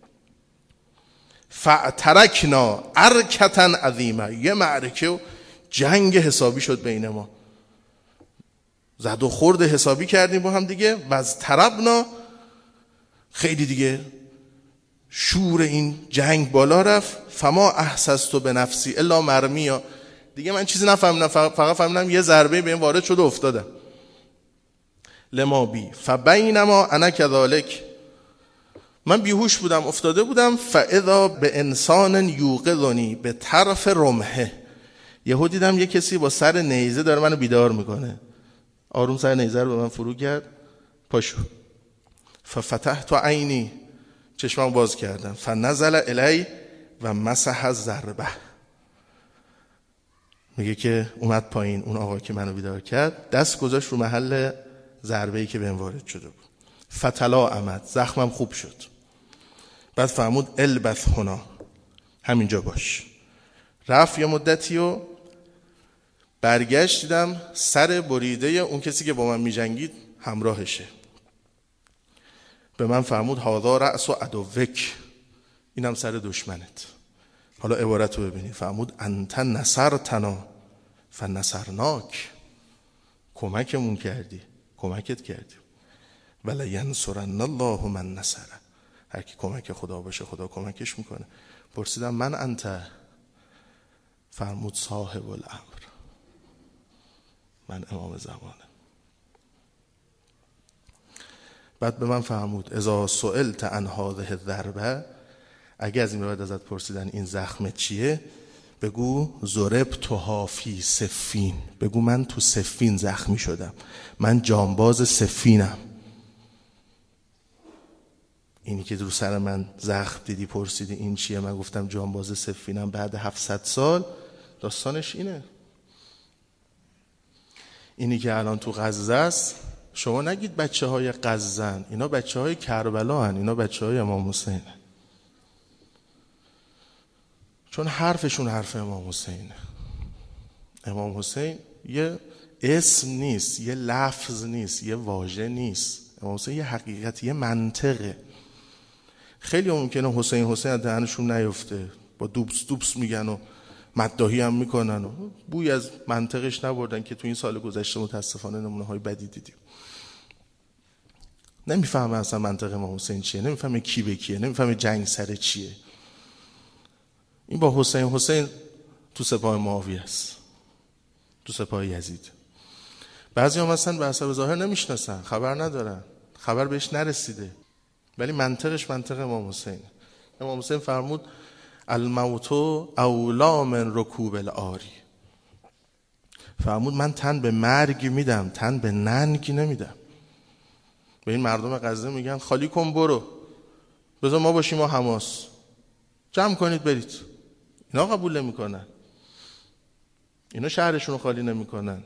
[SPEAKER 2] فاعترکنا ارکتا عظیمه، یه معرکه و جنگ حسابی شد بین ما، زد و خورد حسابی کردیم با هم دیگه. و از طربنا، خیلی دیگه شور این جنگ بالا رفت. فما احسست به نفسی الا مرمیا، دیگه من چیزی نفهمیدم، فقط فهمیدم یه ضربه به این وارد شد و افتادم. لما بی فبینما انا کذالک، من بیهوش بودم افتاده بودم. فاذا به انسان یوقظنی به طرف رمحه، یهو دیدم یه کسی با سر نیزه داره منو بیدار میکنه. آروم سر نیزه رو به من فرو کرد، پاشو. ففتحت عینی، چشمم باز کردم. فنزل الی و مسح الضربه، میگه که اومد پایین اون آقا که منو بیدار کرد، دست گذاشت رو محل ضربه‌ای که بهم وارد شده بود. فتلا آمد، زخمم خوب شد. بعد فرمود البث هنا، همینجا باش. رفت یه مدتی و برگشت، دیدم سر بریده اون کسی که با من میجنگید همراهشه. به من فرمود هذا رأس عدوک، اینم سر دشمنت. حالا عبارت رو ببینید. فرمود انت نصرتنا فنصرناک، کمکمون کردی کمکت کردی. ولا ینصرن الله من نصره، هر کی کمک خدا باشه خدا کمکش میکنه. پرسیدم من انت؟ فرمود صاحب الامر، من امام زمانه. بعد به من فرمود اذا سئلت عن هذه الضربه، اگه از این بعد ازت پرسیدن این زخم چیه، بگو ضربتها فی صفین، بگو من تو صفین زخمی شدم، من جانباز صفینم. اینی که رو سر من زخم دیدی پرسیدی این چیه، من گفتم جانباز صفینم. بعد هفتصد سال داستانش اینه. اینی که الان تو غزه است، شما نگید بچه های غزه‌ن، اینا بچه های کربلا هن، اینا بچه های امام حسین، چون حرفشون حرف امام حسینه. امام حسین یه اسم نیست، یه لفظ نیست، یه واژه نیست. امام حسین یه حقیقت، یه منطقه. خیلی ممکنه حسین حسین از دهنشون نیفته، با دوبس دوبس میگن و مداحی هم میکنن و بوی از منطقش نبردن، که تو این سال گذشته متاسفانه نمونه های بدی دیدیم. نمیفهمه اصلا منطقه امام حسین چیه، نمیفهمه کی به کیه، نمیفهمه جنگ سر چیه. این با حسین حسین تو سپاه معاویه است، تو سپاه یزید. بعضی هم مثلا به حسب ظاهر نمیشناسن، خبر ندارن، خبر بهش نرسیده، ولی منطقش منطق امام حسین. امام حسین فرمود الموت اولا من رکوب العاری، فرمود من تن به مرگ میدم، تن به ننگ نمیدم. به این مردم غزه میگن خالی کن برو، بذار ما باشیم، ما حماس، جمع کنید برید. اینا قبول نمیکنن، اینا شهرشون رو خالی نمیکنن،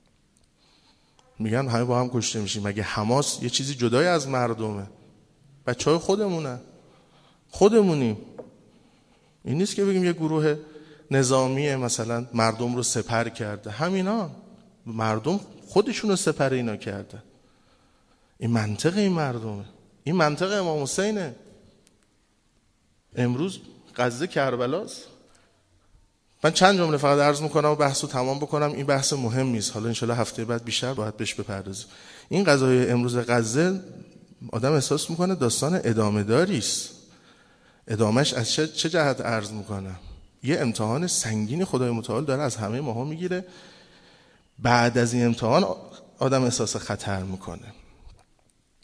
[SPEAKER 2] میگن همه با هم کشته میشیم. مگه حماس یه چیزی جدای از مردمه؟ بچه های خودمونه، خودمونیم. این نیست که بگیم یه گروه نظامی مثلا مردم رو سپر کرده، همینا مردم خودشون رو سپر اینا کرده. این منطق این مردمه، این منطق امام حسینه. امروز غزه کربلاست. من چند جمله فقط عرض میکنم و بحث رو تمام بکنم. این بحث مهمی است، حالا انشالله هفته بعد بیشتر باید بهش بپردازیم. این قضای امروز غزه آدم احساس میکنه داستان ادامه داری است. ادامهش از چه, چه جهت عرض میکنم؟ یه امتحان سنگین خدای متعال داره از همه ماها میگیره. بعد از این امتحان آدم احساس خطر میکنه.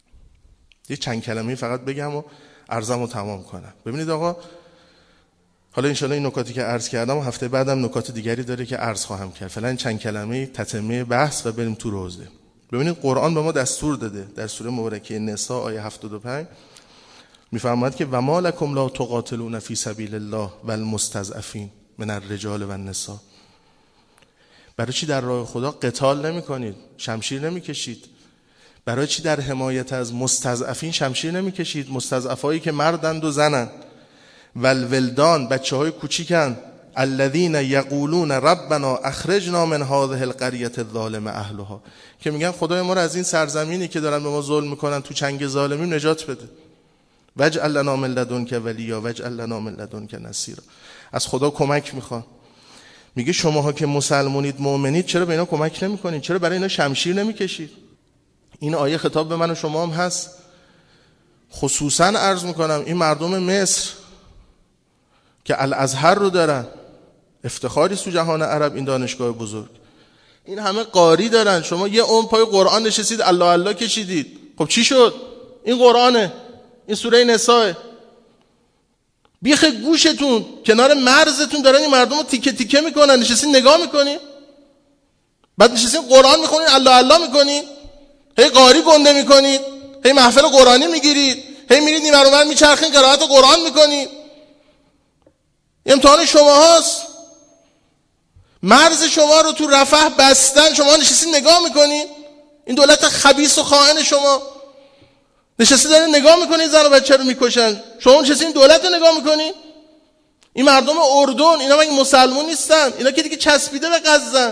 [SPEAKER 2] یه چند کلمه فقط بگم و عرضم رو تمام کنم. ببینید آقا، حالا انشالله این نکاتی که عرض کردم و هفته بعدم نکات دیگری داره که عرض خواهم کرد. فعلا چند کلمه تتمه بحث و بریم تو روزه. ببینید قرآن به ما دستور داده در سوره مبارکه نساء آیه هفتاد و پنج میفرماید که و ما لکم لا تقاتلون فی سبیل الله والمستضعفین من الرجال والنساء. برای چی در راه خدا قتال نمی کنید؟ شمشیر نمی کشید؟ برای چی در حمایت از مستضعفین شمشیر نمی کشید؟ مستضعفایی که مردند و زنند. والولدان، بچه های کوچیکن. الذین یقولون ربنا اخرجنا من هذه القرية الظالم اهلها، که میگن خدای ما رو از این سرزمینی که دارن به ما ظلم میکنن تو چنگ ظالمین نجات بده. واجعل لنا من لدنک ولیا واجعل لنا من لدنک نصیرا. از خدا کمک میخوان. میگه شماها که مسلمونید مؤمنید چرا به اینا کمک نمیکنید؟ چرا برای اینا شمشیر نمیکشید؟ این آیه خطاب به من و شما هم هست. خصوصا عرض میکنم این مردم مصر که الازهر رو دارن، افتخاری تو جهان عرب، این دانشگاه بزرگ، این همه قاری دارن، شما یه عمر پای قرآن نشستید الله الله کشیدید. خب چی شد؟ این قرآنه، این سوره نساء. بیخ گوشتون کنار مرزتون دارن این مردم رو تیکه تیکه میکنن، نشستین نگاه میکنین، بعد نشستین قرآن میخونین الله الله میکنین، هی قاری گنده میکنید، هی محفل قرآنی میگیرید، هی میرید این ور اون ور میچرخین قرائت قرآن میکنید. امتحان شما هاست. مرز شما رو تو رفح بستن، شما نشستین نگاه میکنین. این دولت خبیث و خائن شما نشستی داره نگاه میکنین زن و بچه رو میکشن، شما نشستین دولت رو نگاه میکنین. این مردم اردن اینا مگه مسلمون نیستن؟ اینا که دیگه چسبیده به غزه.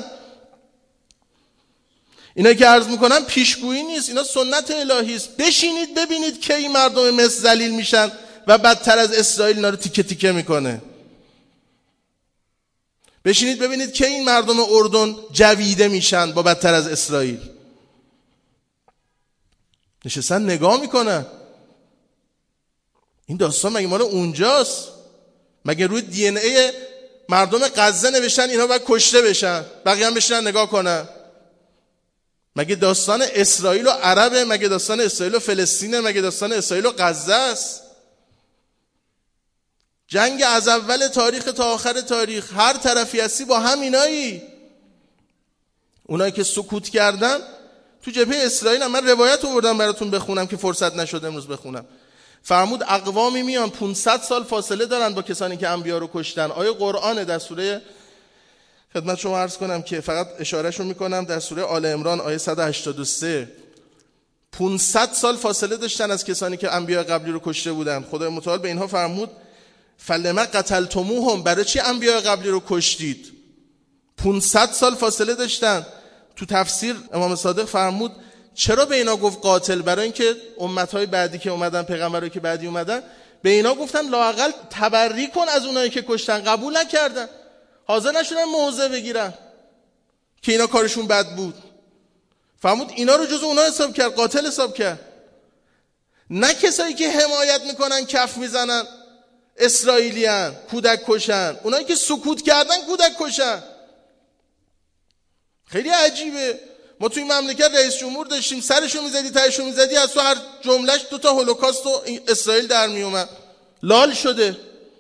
[SPEAKER 2] اینا که عرض میکنن پیشگویی نیست، اینا سنت الهی است. بشینید ببینید که این مردم مصر ذلیل میشن و بدتر از اسرائیل اینا رو تیکه تیکه میکنه. بشینید ببینید که این مردم اردن جویده میشن با بدتر از اسرائیل. نشستن نگاه میکنن. این داستان مگه مال اونجاست؟ مگه روی دی ان ای مردم غزه نوشتن اینا باید کشته بشن، بقیه هم بشینن نگاه کنن؟ مگه داستان اسرائیل و عربه؟ مگه داستان اسرائیل و فلسطینه؟ مگه داستان اسرائیل و غزه است؟ جنگ از اول تاریخ تا آخر تاریخ هر طرفی هستی با همینایی. اونایی که سکوت کردن تو جبهه اسرائیل هم، من روایت آوردم براتون بخونم که فرصت نشد امروز بخونم. فرمود اقوامی میان پانصد سال فاصله دارن با کسانی که انبیا رو کشتن. آیه قرآن در سوره، خدمت شما عرض کنم که فقط اشارهشو میکنم، در سوره آل عمران آیه صد و هشتاد و سه پانصد سال فاصله داشتن از کسانی که انبیا قبلی رو کشته بودن. خدای متعال به اینها فرمود فلما قتلتموهم، برای چی انبیا قبلی رو کشتید؟ پانصد سال فاصله داشتن. تو تفسیر امام صادق فرمود چرا به اینا گفت قاتل؟ برای اینکه امتهای بعدی که اومدن، پیغمبرایی که بعدی اومدن، به اینا گفتن لااقل تبری کن از اونایی که کشتن. قبول نکردن، حاضر نشدن موضع بگیرن که اینا کارشون بد بود. فرمود اینا رو جز اونا حساب کرد، قاتل حساب کرد. نه کسایی که حمایت میکنن کف میزنن اسرائیلیان کودک کشن، اونایی که سکوت کردن کودک کشن. خیلی عجیبه. ما توی مملکت رئیس جمهور داشتیم، سرشو میزدی تهشو میزدی از تو هر جملهش دوتا هولوکاست و اسرائیل در میومد. لال شده.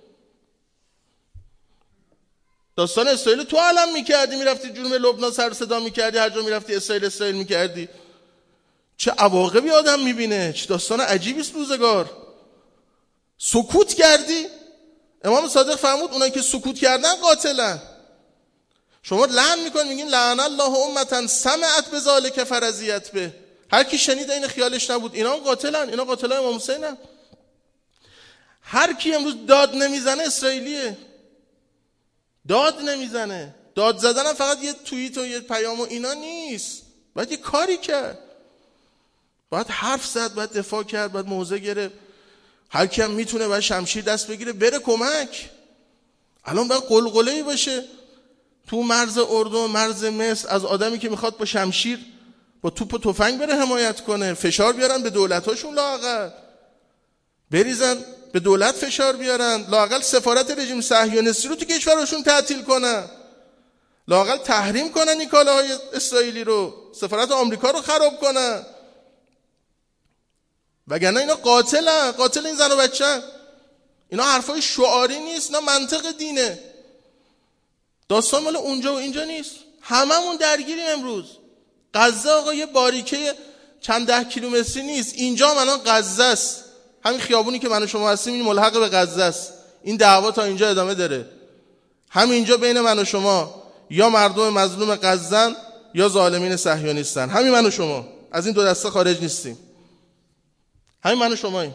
[SPEAKER 2] داستان اسرائیل تو علم میکردی، میرفتی جنوب لبنان سر صدا میکردی، هر جا میرفتی اسرائیل اسرائیل میکردی. چه عواقبی آدم میبینه، چه داستان عجیبی است روزگار. سکوت کردی. امام صادق فرمود اونایی که سکوت کردن قاتلن. شما لعن میکنید میگین لعن الله امتا سمعت بذالک فرضیت به، هر کی شنید این خیالش نبود. اینا قاتلن، اینا قاتلای امام حسینن. هر کی امروز داد نمیزنه اسرائیلیه. داد نمیزنه. داد زدن هم فقط یه توییت و یه پیام و اینا نیست، باید یه کاری کرد، باید حرف زد، باید دفاع کرد، باید موضع گرفت. هر کی هم میتونه باید شمشیر دست بگیره بره کمک. الان باید قلقله‌ای باشه تو مرز اردن، مرز مصر، از آدمی که میخواد با شمشیر با توپ و تفنگ بره حمایت کنه. فشار بیارن به دولتاشون، لااقل بریزن به دولت فشار بیارن، لااقل سفارت رژیم صهیونیستی رو تو کشورشون تعطیل کنن، لااقل تحریم کنن این کالاهای اسرائیلی رو، سفارت آمریکا رو خراب کنن. وگرنه اینا قاتلن، قاتل این زن و بچه‌ن. اینا حرفای شعاری نیست، اینا منطق دینه. داستان مال اونجا و اینجا نیست. هممون درگیریم امروز. غزه آقا یه باریکه چند ده کیلومتری نیست، اینجا هم الان غزه است. همین خیابونی که من و شما هستیم این ملحق به غزه است. این دعوا تا اینجا ادامه داره. همینجا بین من و شما یا مردم مظلوم غزه‌ن یا ظالمین صهیونیستن. همین من و شما، از این دو دسته خارج نیستیم. همین من و شماییم.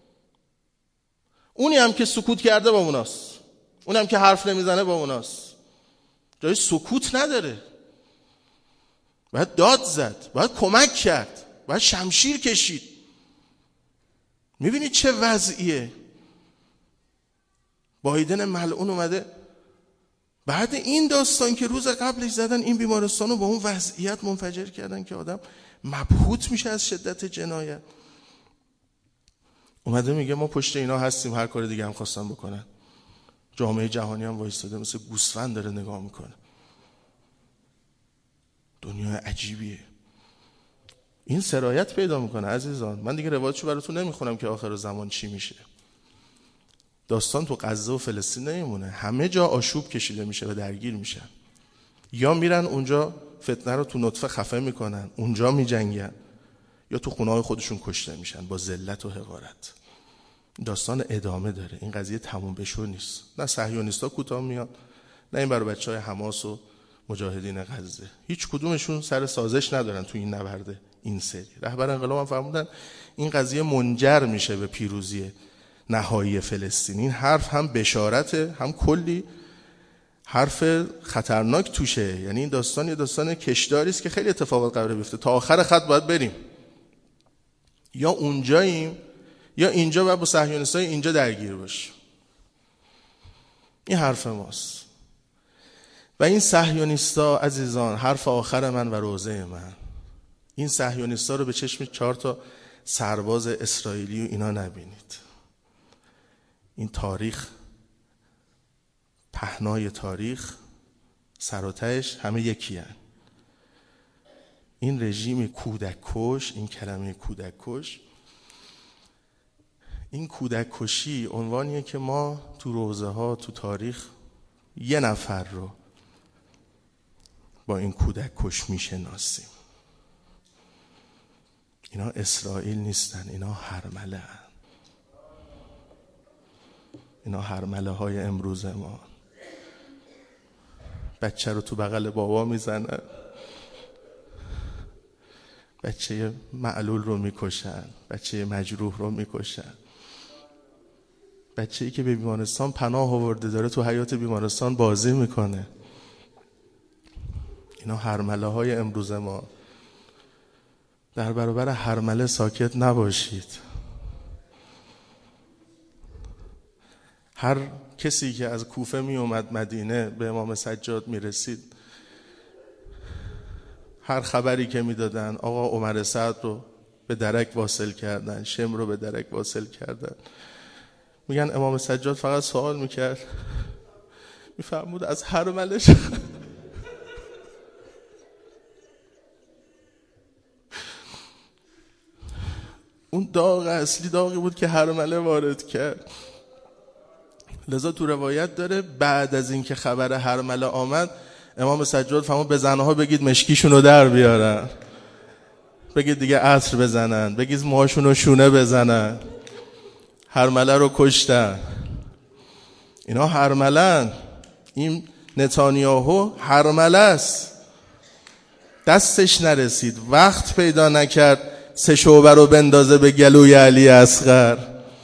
[SPEAKER 2] اونی هم که سکوت کرده با اوناست، اونی هم که حرف نمیزنه با اوناست. جای سکوت نداره. باید داد زد، باید کمک کرد، باید شمشیر کشید. میبینید چه وضعیه؟ بایدن ملعون اومده بعد این داستان که روز قبلش زدن این بیمارستانو با اون وضعیت منفجر کردن که آدم مبهوت میشه از شدت جنایت. اومده میگه ما پشت اینا هستیم، هر کار دیگه هم خواستن بکنن. جامعه جهانی هم وایستاده مثل گوسفند داره نگاه میکنه. دنیا عجیبیه. این سرایت پیدا میکنه عزیزان. من دیگه روایتشو براتون نمیخونم که آخر زمان چی میشه. داستان تو غزه و فلسطین نمیمونه، همه جا آشوب کشیده میشه و درگیر میشن. یا میرن اونجا فتنه رو تو نطفه خفه میکنن، اونجا میجنگن، یا تو خونه‌های خودشون کشته میشن با ذلت و حقارت. داستان ادامه داره. این قضیه تموم بشو نیست. نه صهیونیستا کوتاه میان، نه این برای بچهای حماس و مجاهدین غزه. هیچ کدومشون سر سازش ندارن تو این نبرد این سری. رهبر انقلاب هم فرمودن این قضیه منجر میشه به پیروزی نهایی فلسطین. این حرف هم بشارته، هم کلی حرف خطرناک توشه. یعنی این داستان یه داستان کشداری است که خیلی اتفاقات قراره بیفته. تا آخر خط باید بریم. یا اونجاییم یا اینجا باید با صهیونیستای اینجا درگیر باشیم. این حرف ماست. و این صهیونیستا عزیزان حرف آخر من و روزه من، این صهیونیستا رو به چشم چهار تا سرباز اسرائیلی و اینا نبینید. این تاریخ، پهنای تاریخ، سر و تهش همه یکی هن. این رژیم کودک کش، این کلمه کودک کش، این کودک کشی عنوانیه که ما تو روزه ها تو تاریخ یه نفر رو با این کودک کش میشناسیم. اینا اسرائیل نیستن، اینا هرمله هن. اینا هرمله های امروز ما. بچه رو تو بغل بابا میزنن، بچه معلول رو میکشن، بچه مجروح رو میکشن، بچه‌ای که به بیمارستان پناه آورده داره تو حیاط بیمارستان بازی میکنه. اینا هرمله های امروز ما. در برابر هرمله ساکت نباشید. هر کسی که از کوفه می اومد مدینه به امام سجاد می رسید، هر خبری که می دادن آقا عمر سعد رو به درک واصل کردن، شم رو به درک واصل کردن، میگن امام سجاد فقط سوال میکرد، میفرمود از هرملش اون داغ اصلی داغی بود که هرمله وارد کرد. لذا تو روایت داره بعد از این که خبر هرمله آمد امام سجاد فرمود به زنها بگید مشکیشون رو در بیارن، بگید دیگه عطر بزنن، بگید موهاشون رو شونه بزنن. هرمله رو کشتن. اینا هرملن. این نتانیاهو هرمله است. دستش نرسید، وقت پیدا نکرد سه شعبه رو بندازه به گلوی علی اصغر.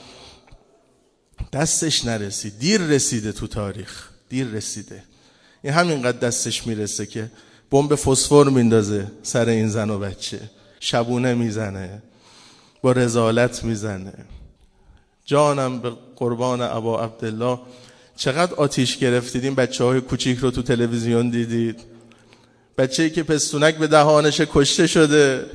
[SPEAKER 2] دستش نرسید، دیر رسیده تو تاریخ، دیر رسیده. این همینقدر دستش میرسه که بمب فسفر میندازه سر این زن و بچه، شبونه میزنه، با رذالت میزنه. جانم به قربان ابا عبدالله، چقدر آتیش گرفتید این بچه های کوچیک رو تو تلویزیون دیدید؟ بچه‌ای که پستونک به دهانش کشته شده،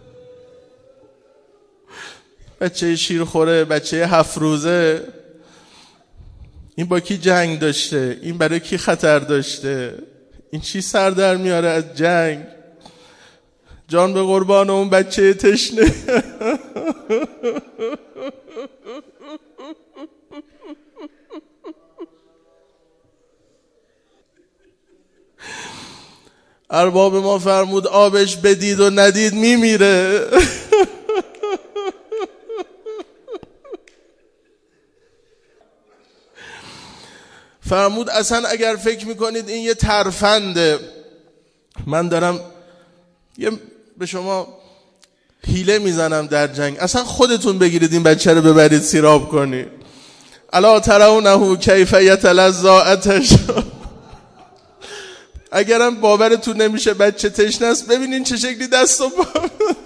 [SPEAKER 2] بچه شیرخوره، بچه هفت روزه. این با کی جنگ داشته؟ این برای کی خطر داشته؟ این چی سر در میاره از جنگ؟ جان به قربان اون بچه تشنه. ارباب ما فرمود آبش بدید و ندید میمیره. فرمود اصلا اگر فکر میکنید این یه ترفنده، من دارم یه به شما حیله میزنم در جنگ، اصلا خودتون بگیرید این بچه رو ببرید سیراب کنید. الا ترونه کیف یتلظی عطشا. اگرم باورتون نمیشه بچه تشنه است، ببینین چه شکلی دست و پا.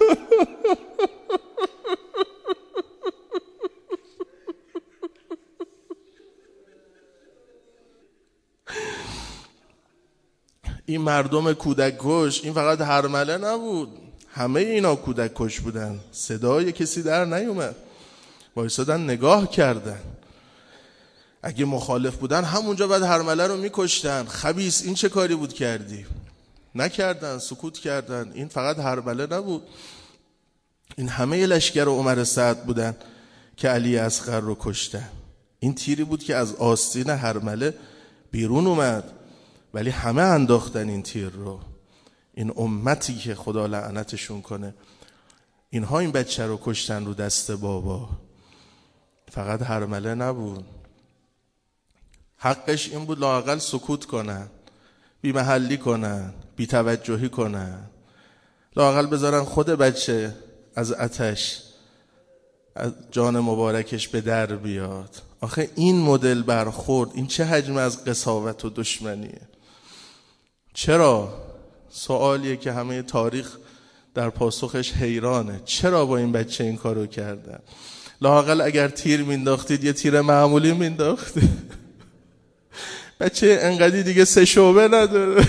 [SPEAKER 2] این مردم کودک کش، این فقط هرمله نبود، همه اینا کودک کش بودن. صدای کسی در نیومد، وایسادن نگاه کردن. اگه مخالف بودن همونجا بعد هرمله رو میکشتن. خبیث این چه کاری بود کردی؟ نکردن، سکوت کردن. این فقط هرمله نبود، این همه لشکر عمر سعد بودن که علی اصغر رو کشتن. این تیری بود که از آستین هرمله بیرون اومد، ولی همه انداختن این تیر رو. این امتی که خدا لعنتشون کنه، اینها این بچه رو کشتن رو دست بابا. فقط هرمله نبود، حقش این بود لااقل سکوت کنن، بی محلی کنن، بی توجهی کنن، لااقل بذارن خود بچه از آتش از جان مبارکش به در بیاد. آخه این مدل برخورد، این چه حجم از قساوت و دشمنیه؟ چرا؟ سوالیه که همه تاریخ در پاسخش حیرانه. چرا با این بچه این کارو کردن؟ لااقل اگر تیر مینداختید یه تیر معمولی مینداختید. بچه انقدی دیگه سه شعبه نداره.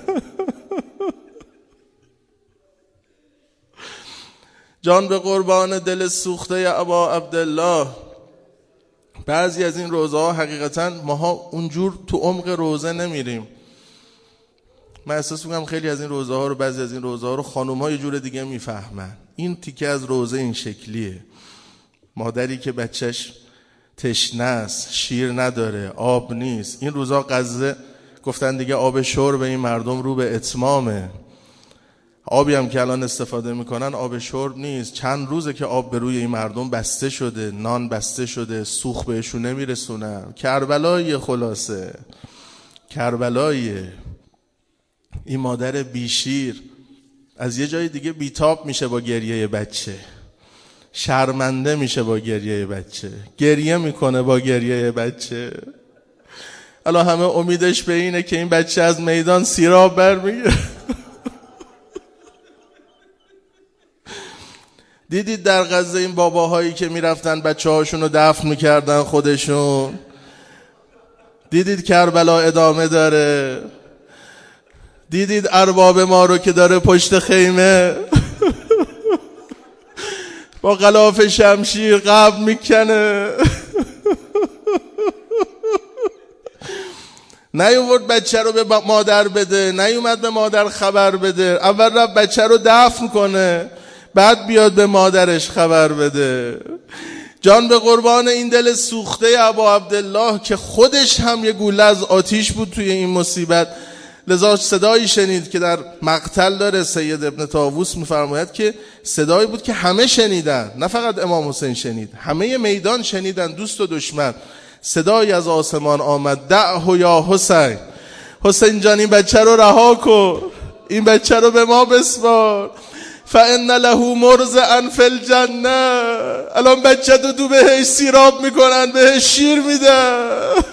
[SPEAKER 2] جان به قربان دل سوخته ابا عبدالله. بعضی از این روزه ها حقیقتا ماها اونجور تو عمق روزه نمیریم. من احساس میکنم خیلی از این روزه ها رو، بعضی از این روزه ها رو خانوم ها یه جور دیگه میفهمن. این تیکه از روزه این شکلیه. مادری که بچهش تشنه است، شیر نداره، آب نیست. این روزا غزه گفتن دیگه آب شرب این مردم رو به اتمامه. آبی هم که الان استفاده میکنن آب شرب نیست. چند روزه که آب به روی این مردم بسته شده، نان بسته شده، سوخت بهشون نمیرسونن. کربلای خلاصه، کربلای. این مادر بیشیر از یه جای دیگه بیتاب میشه با گریه بچه، شرمنده میشه با گریه بچه، گریه میکنه با گریه بچه. الان همه امیدش به اینه که این بچه از میدان سیراب برمیگه. دیدید در غزه این باباهایی که میرفتن بچه هاشون رو دفن میکردن خودشون؟ دیدید کربلا ادامه داره؟ دیدید ارباب ما رو که داره پشت خیمه با غلاف شمشیر قبر میکنه؟ نیومد بچه رو به مادر بده، نیومد به مادر خبر بده. اول رفت بچه رو دفن کنه، بعد بیاد به مادرش خبر بده. جان به قربان این دل سوخته ابا عبدالله که خودش هم یه گوله از آتیش بود توی این مصیبت. لذا صدایی شنید که در مقتل داره سید ابن طاووس میفرماید که صدایی بود که همه شنیدن، نه فقط امام حسین شنید، همه میدان شنیدن، دوست و دشمن. صدایی از آسمان آمد دعه یا حسین، حسین جان این بچه رو رها کن، این بچه رو به ما بسپار. فان له مرضعا فی الجنه. الان بچه تو تو بهش سیراب میکنن، بهش شیر میدن.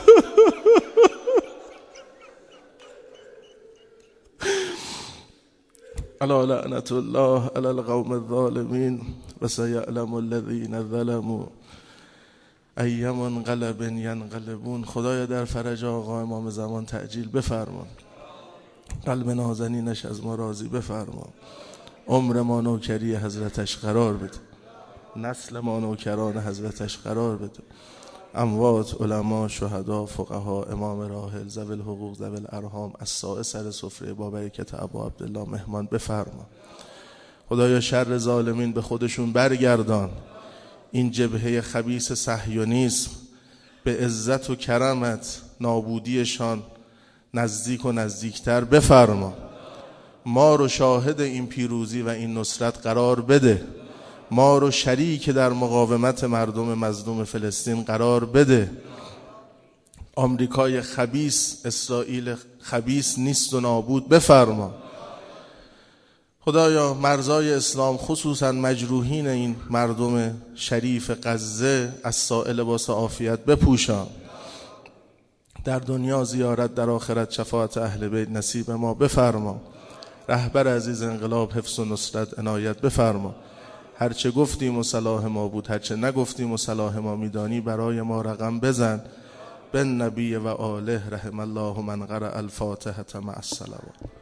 [SPEAKER 2] الا لعنت الله علی القوم الظالمین و سیعلم الذین ظلموا ای منقلب ینقلبون. خدایا در فرج آقا امام زمان تعجیل بفرما، قلب نازنینش از ما راضی بفرما، عمر ما نوکری حضرتش قرار بده، نسل ما نوکران حضرتش قرار بده. اموات، علما، شهدا، فقها، امام راحل، ذوی الحقوق، ذوی الارحام، الساعی سر سفره با برکت ابا عبدالله مهمان بفرما. خدایا شر ظالمین به خودشون برگردان. این جبهه خبیث صهیونیسم به عزت و کرمت نابودیشان نزدیک و نزدیکتر بفرما. ما رو شاهد این پیروزی و این نصرت قرار بده. ما رو شریک در مقاومت مردم مظلوم فلسطین قرار بده. آمریکای خبیث، اسرائیل خبیث نیست و نابود بفرما. خدایا مرزای اسلام خصوصا مجروحین این مردم شریف غزه از سائل لباس عافیت بپوشان. در دنیا زیارت، در آخرت شفاعت اهل بیت نصیب ما بفرما. رهبر عزیز انقلاب حفظ و نصرت عنایت بفرما. هرچه گفتیم و صلاح ما بود، هرچه نگفتیم و صلاح ما میدانی برای ما رقم بزن. بن نبی و آله رحم الله من قرأ الفاتحة مع الصلوات.